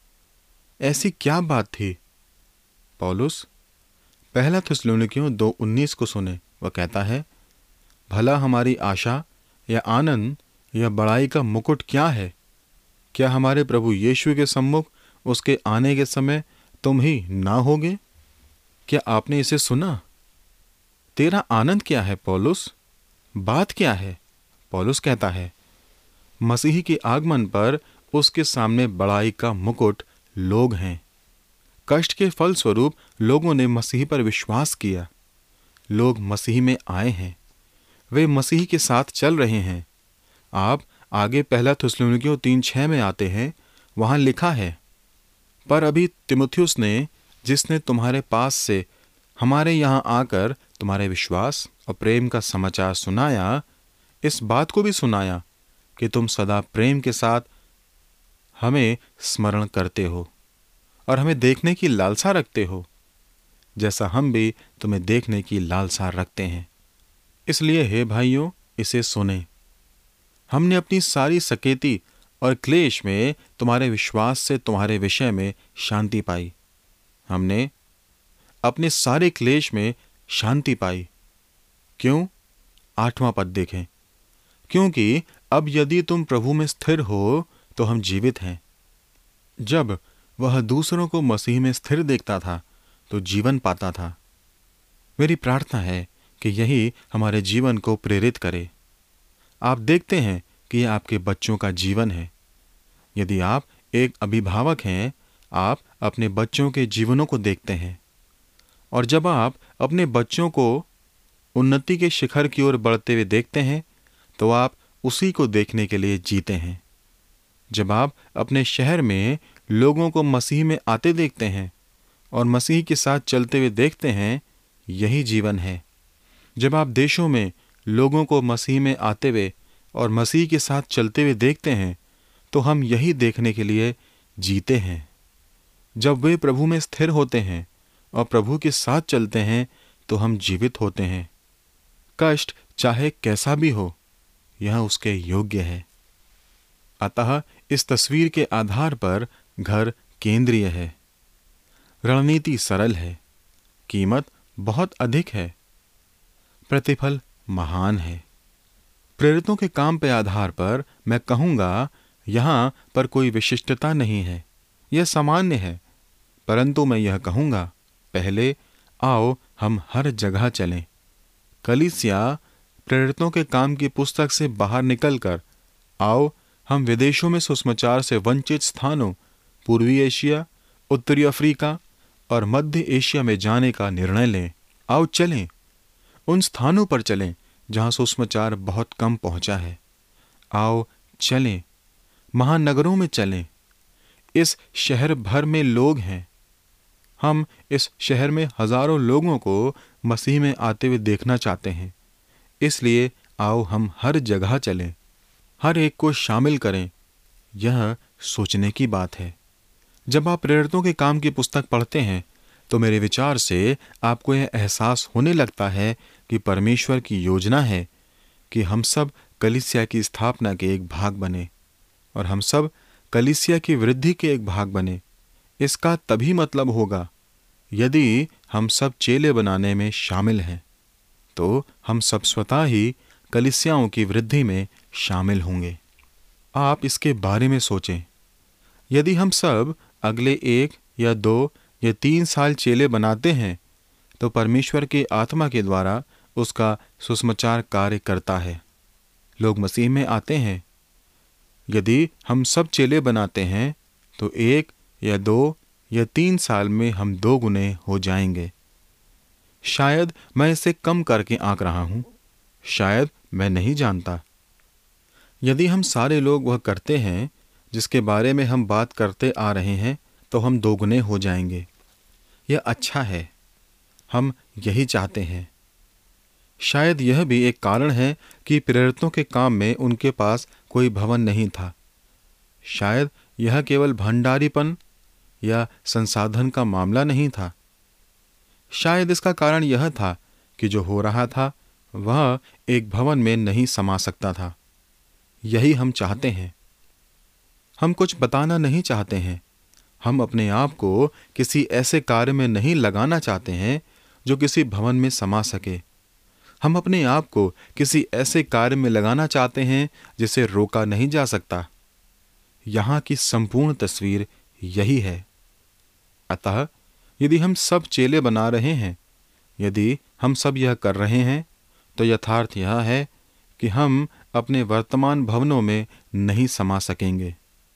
ऐसी क्या बात थी? पौलुस पहला थिस्सलुनीकियों दो उन्नीस को सुने। वह कहता है, भला हमारी आशा या आनंद या बड़ाई का मुकुट क्या है? क्या हमारे प्रभु यीशु के सम्मुख उसके आने के समय तुम ही ना होगे? क्या आपने इसे सुना? तेरा आनंद क्या है पौलुस? बात क्या है? पौलुस कहता है, मसीह के आगमन पर उसके सामने बड़ाई का मुकुट लोग हैं। कष्ट के फलस्वरूप लोगों ने मसीह पर विश्वास किया। लोग मसीह में आए हैं। वे मसीह के साथ चल रहे हैं। आप आगे पहला थिस्सलुनीकियों तीन छह में आते हैं। वहां लिखा है, पर अभी तीमुथियुस ने, जिसने तुम्हारे पास से हमारे यहां आकर तुम्हारे विश्वास और प्रेम का समाचार सुनाया, इस बात को भी सुनाया कि तुम सदा प्रेम के साथ हमें स्मरण करते हो और हमें देखने की लालसा रखते हो, जैसा हम भी तुम्हें देखने की लालसा रखते हैं। इसलिए हे भाइयों, इसे सुने। हमने अपनी सारी सकेती और क्लेश में तुम्हारे विश्वास से तुम्हारे विषय में शांति पाई। हमने अपने सारे क्लेश में शांति पाई। क्यों? आठवां पद देखें। क्योंकि अब यदि तुम प्रभु में स्थिर हो तो हम जीवित हैं। जब वह दूसरों को मसीह में स्थिर देखता था तो जीवन पाता था। मेरी प्रार्थना है कि यही हमारे जीवन को प्रेरित करे। आप देखते हैं कि यह आपके बच्चों का जीवन है। यदि आप एक अभिभावक हैं, आप अपने बच्चों के जीवनों को देखते हैं, और जब आप अपने बच्चों को उन्नति के शिखर की ओर बढ़ते हुए देखते हैं तो आप उसी को देखने के लिए जीते हैं। जब आप अपने शहर में लोगों को मसीह में आते देखते हैं और मसीह के साथ चलते हुए देखते हैं, यही जीवन है। जब आप देशों में लोगों को मसीह में आते हुए और मसीह के साथ चलते हुए देखते हैं तो हम यही देखने के लिए जीते हैं। जब वे प्रभु में स्थिर होते हैं और प्रभु के साथ चलते हैं तो हम जीवित होते हैं। कष्ट चाहे कैसा भी हो, यह उसके योग्य है। अतः इस तस्वीर के आधार पर घर केंद्रीय है। रणनीति सरल है। कीमत बहुत अधिक है। प्रतिफल महान है। प्रेरितों के काम के आधार पर मैं कहूंगा, यहां पर कोई विशिष्टता नहीं है। यह सामान्य है। परंतु मैं यह कहूंगा, पहले आओ हम हर जगह चलें। कलीसिया प्रेरितों के काम की पुस्तक से बाहर निकलकर आओ हम विदेशों में सुसमाचार से वंचित स्थानों, पूर्वी एशिया, उत्तरी अफ्रीका और मध्य एशिया में जाने का निर्णय लें। आओ चलें, उन स्थानों पर चलें जहां सुसमाचार बहुत कम पहुंचा है। आओ चलें, महानगरों में चलें। इस शहर भर में लोग हैं। हम इस शहर में हजारों लोगों को मसीह में आते हुए देखना चाहते हैं। इसलिए आओ हम हर जगह चलें, हर एक को शामिल करें। यह सोचने की बात है। जब आप प्रेरितों के काम की पुस्तक पढ़ते हैं तो मेरे विचार से आपको यह एहसास होने लगता है कि परमेश्वर की योजना है कि हम सब कलीसिया की स्थापना के एक भाग बने और हम सब कलीसिया की वृद्धि के एक भाग बने। इसका तभी मतलब होगा यदि हम सब चेले बनाने में शामिल हैं, तो हम सब स्वतः ही कलीसियाओं की वृद्धि में शामिल होंगे। आप इसके बारे में सोचें। यदि हम सब अगले एक या दो या तीन साल चेले बनाते हैं तो परमेश्वर के आत्मा के द्वारा उसका सुसमाचार कार्य करता है। लोग मसीह में आते हैं। यदि हम सब चेले बनाते हैं तो एक या दो यह तीन साल में हम दो गुने हो जाएंगे। शायद मैं इसे कम करके आंक रहा हूं, शायद मैं नहीं जानता। यदि हम सारे लोग वह करते हैं जिसके बारे में हम बात करते आ रहे हैं, तो हम दोगुने हो जाएंगे। यह अच्छा है, हम यही चाहते हैं। शायद यह भी एक कारण है कि प्रेरितों के काम में उनके पास कोई भवन नहीं था। शायद यह केवल भंडारीपन या संसाधन का मामला नहीं था। शायद इसका कारण यह था कि जो हो रहा था वह एक भवन में नहीं समा सकता था। यही हम चाहते हैं। हम कुछ बताना नहीं चाहते हैं। हम अपने आप को किसी ऐसे कार्य में नहीं लगाना चाहते हैं जो किसी भवन में समा सके। हम अपने आप को किसी ऐसे कार्य में लगाना चाहते हैं जिसे रोका नहीं जा सकता। यहाँ की संपूर्ण तस्वीर यही है। अतः यदि हम सब चेले बना रहे हैं, यदि हम सब यह कर रहे हैं, तो यथार्थ यह है कि हम अपने वर्तमान भवनों में नहीं समा सकेंगे।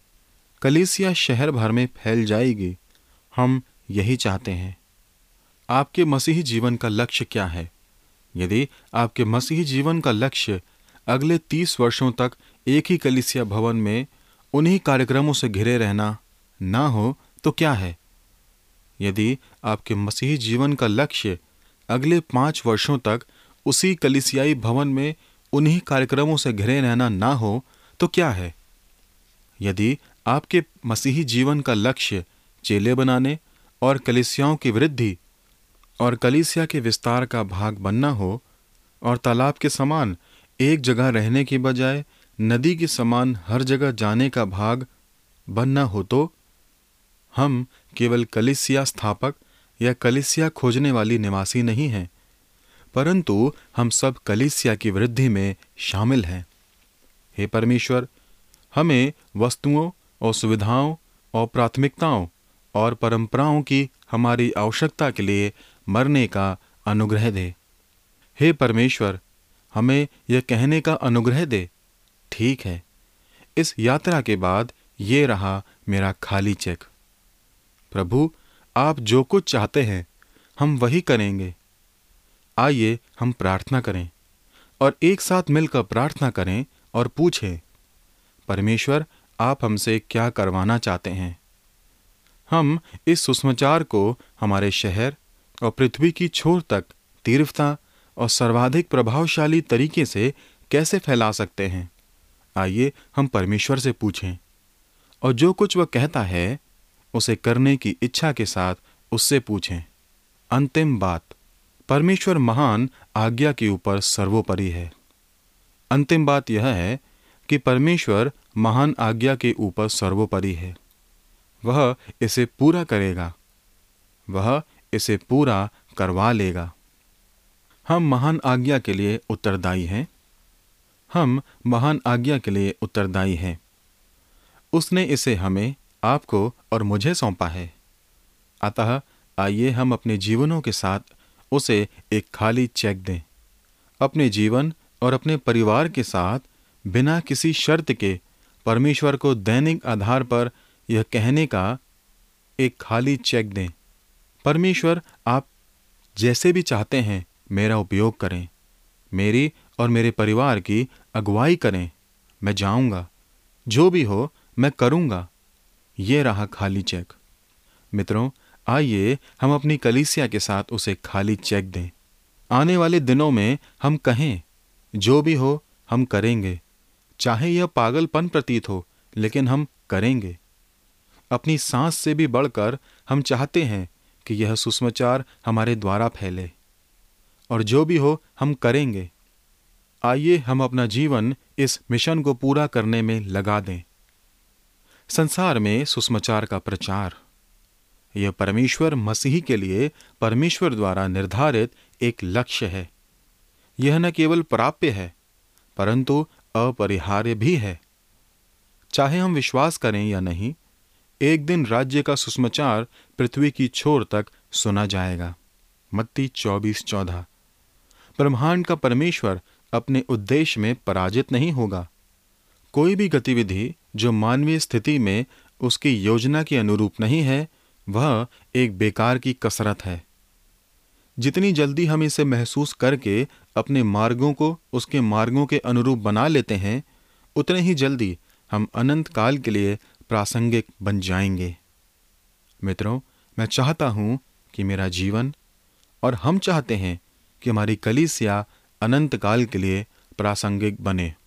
कलीसिया शहर भर में फैल जाएगी। हम यही चाहते हैं। आपके मसीही जीवन का लक्ष्य क्या है? यदि आपके मसीही जीवन का लक्ष्य अगले तीस वर्षों तक एक ही कलीसिया भवन में उन्हीं कार्यक्रमों से घिरे रहना ना हो, तो क्या है? यदि आपके मसीही जीवन का लक्ष्य अगले पांच वर्षों तक उसी कलीसियाई भवन में उन्हीं कार्यक्रमों से घिरे रहना ना हो, तो क्या है? यदि आपके मसीही जीवन का लक्ष्य चेले बनाने और कलीसियाओं की वृद्धि और कलीसिया के विस्तार का भाग बनना हो और तालाब के समान एक जगह रहने की बजाय नदी के समान हर जगह जाने का भाग बनना हो, तो हम केवल कलीसिया स्थापक या कलीसिया खोजने वाली निवासी नहीं हैं, परंतु हम सब कलीसिया की वृद्धि में शामिल हैं। हे परमेश्वर, हमें वस्तुओं और सुविधाओं और प्राथमिकताओं और परंपराओं की हमारी आवश्यकता के लिए मरने का अनुग्रह दे। हे परमेश्वर, हमें यह कहने का अनुग्रह दे, ठीक है, इस यात्रा के बाद ये रहा मेरा खाली चेक। प्रभु, आप जो कुछ चाहते हैं हम वही करेंगे। आइए हम प्रार्थना करें और एक साथ मिलकर प्रार्थना करें और पूछें, परमेश्वर, आप हमसे क्या करवाना चाहते हैं? हम इस सुसमाचार को हमारे शहर और पृथ्वी की छोर तक तीव्रता और सर्वाधिक प्रभावशाली तरीके से कैसे फैला सकते हैं? आइए हम परमेश्वर से पूछें और जो कुछ वह कहता है उसे करने की इच्छा के साथ उससे पूछें। अंतिम बात, परमेश्वर महान आज्ञा के ऊपर सर्वोपरि है। अंतिम बात यह है कि परमेश्वर महान आज्ञा के ऊपर सर्वोपरि है। वह इसे पूरा करेगा, वह इसे पूरा करवा लेगा। हम महान आज्ञा के लिए उत्तरदायी हैं। हम महान आज्ञा के लिए उत्तरदायी हैं। उसने इसे हमें, आपको और मुझे सौंपा है। अतः आइए हम अपने जीवनों के साथ उसे एक खाली चेक दें। अपने जीवन और अपने परिवार के साथ बिना किसी शर्त के परमेश्वर को दैनिक आधार पर यह कहने का एक खाली चेक दें, परमेश्वर, आप जैसे भी चाहते हैं मेरा उपयोग करें, मेरी और मेरे परिवार की अगुवाई करें। मैं जाऊंगा, जो भी हो मैं करूंगा। ये रहा खाली चेक। मित्रों, आइए हम अपनी कलीसिया के साथ उसे खाली चेक दें। आने वाले दिनों में हम कहें, जो भी हो हम करेंगे, चाहे यह पागलपन प्रतीत हो, लेकिन हम करेंगे। अपनी सांस से भी बढ़कर हम चाहते हैं कि यह सुसमाचार हमारे द्वारा फैले, और जो भी हो हम करेंगे। आइए हम अपना जीवन इस मिशन को पूरा करने में लगा दें। संसार में सुसमाचार का प्रचार, यह परमेश्वर मसीह के लिए परमेश्वर द्वारा निर्धारित एक लक्ष्य है। यह न केवल प्राप्य है, परंतु अपरिहार्य भी है। चाहे हम विश्वास करें या नहीं, एक दिन राज्य का सुसमाचार पृथ्वी की छोर तक सुना जाएगा। मत्ती चौबीस चौदह। ब्रह्मांड का परमेश्वर अपने उद्देश्य में पराजित नहीं होगा। कोई भी गतिविधि जो मानवीय स्थिति में उसकी योजना के अनुरूप नहीं है, वह एक बेकार की कसरत है। जितनी जल्दी हम इसे महसूस करके अपने मार्गों को उसके मार्गों के अनुरूप बना लेते हैं, उतने ही जल्दी हम अनंत काल के लिए प्रासंगिक बन जाएंगे। मित्रों, मैं चाहता हूं कि मेरा जीवन और हम चाहते हैं कि हमारी कलीसिया अनंत काल के लिए प्रासंगिक बने।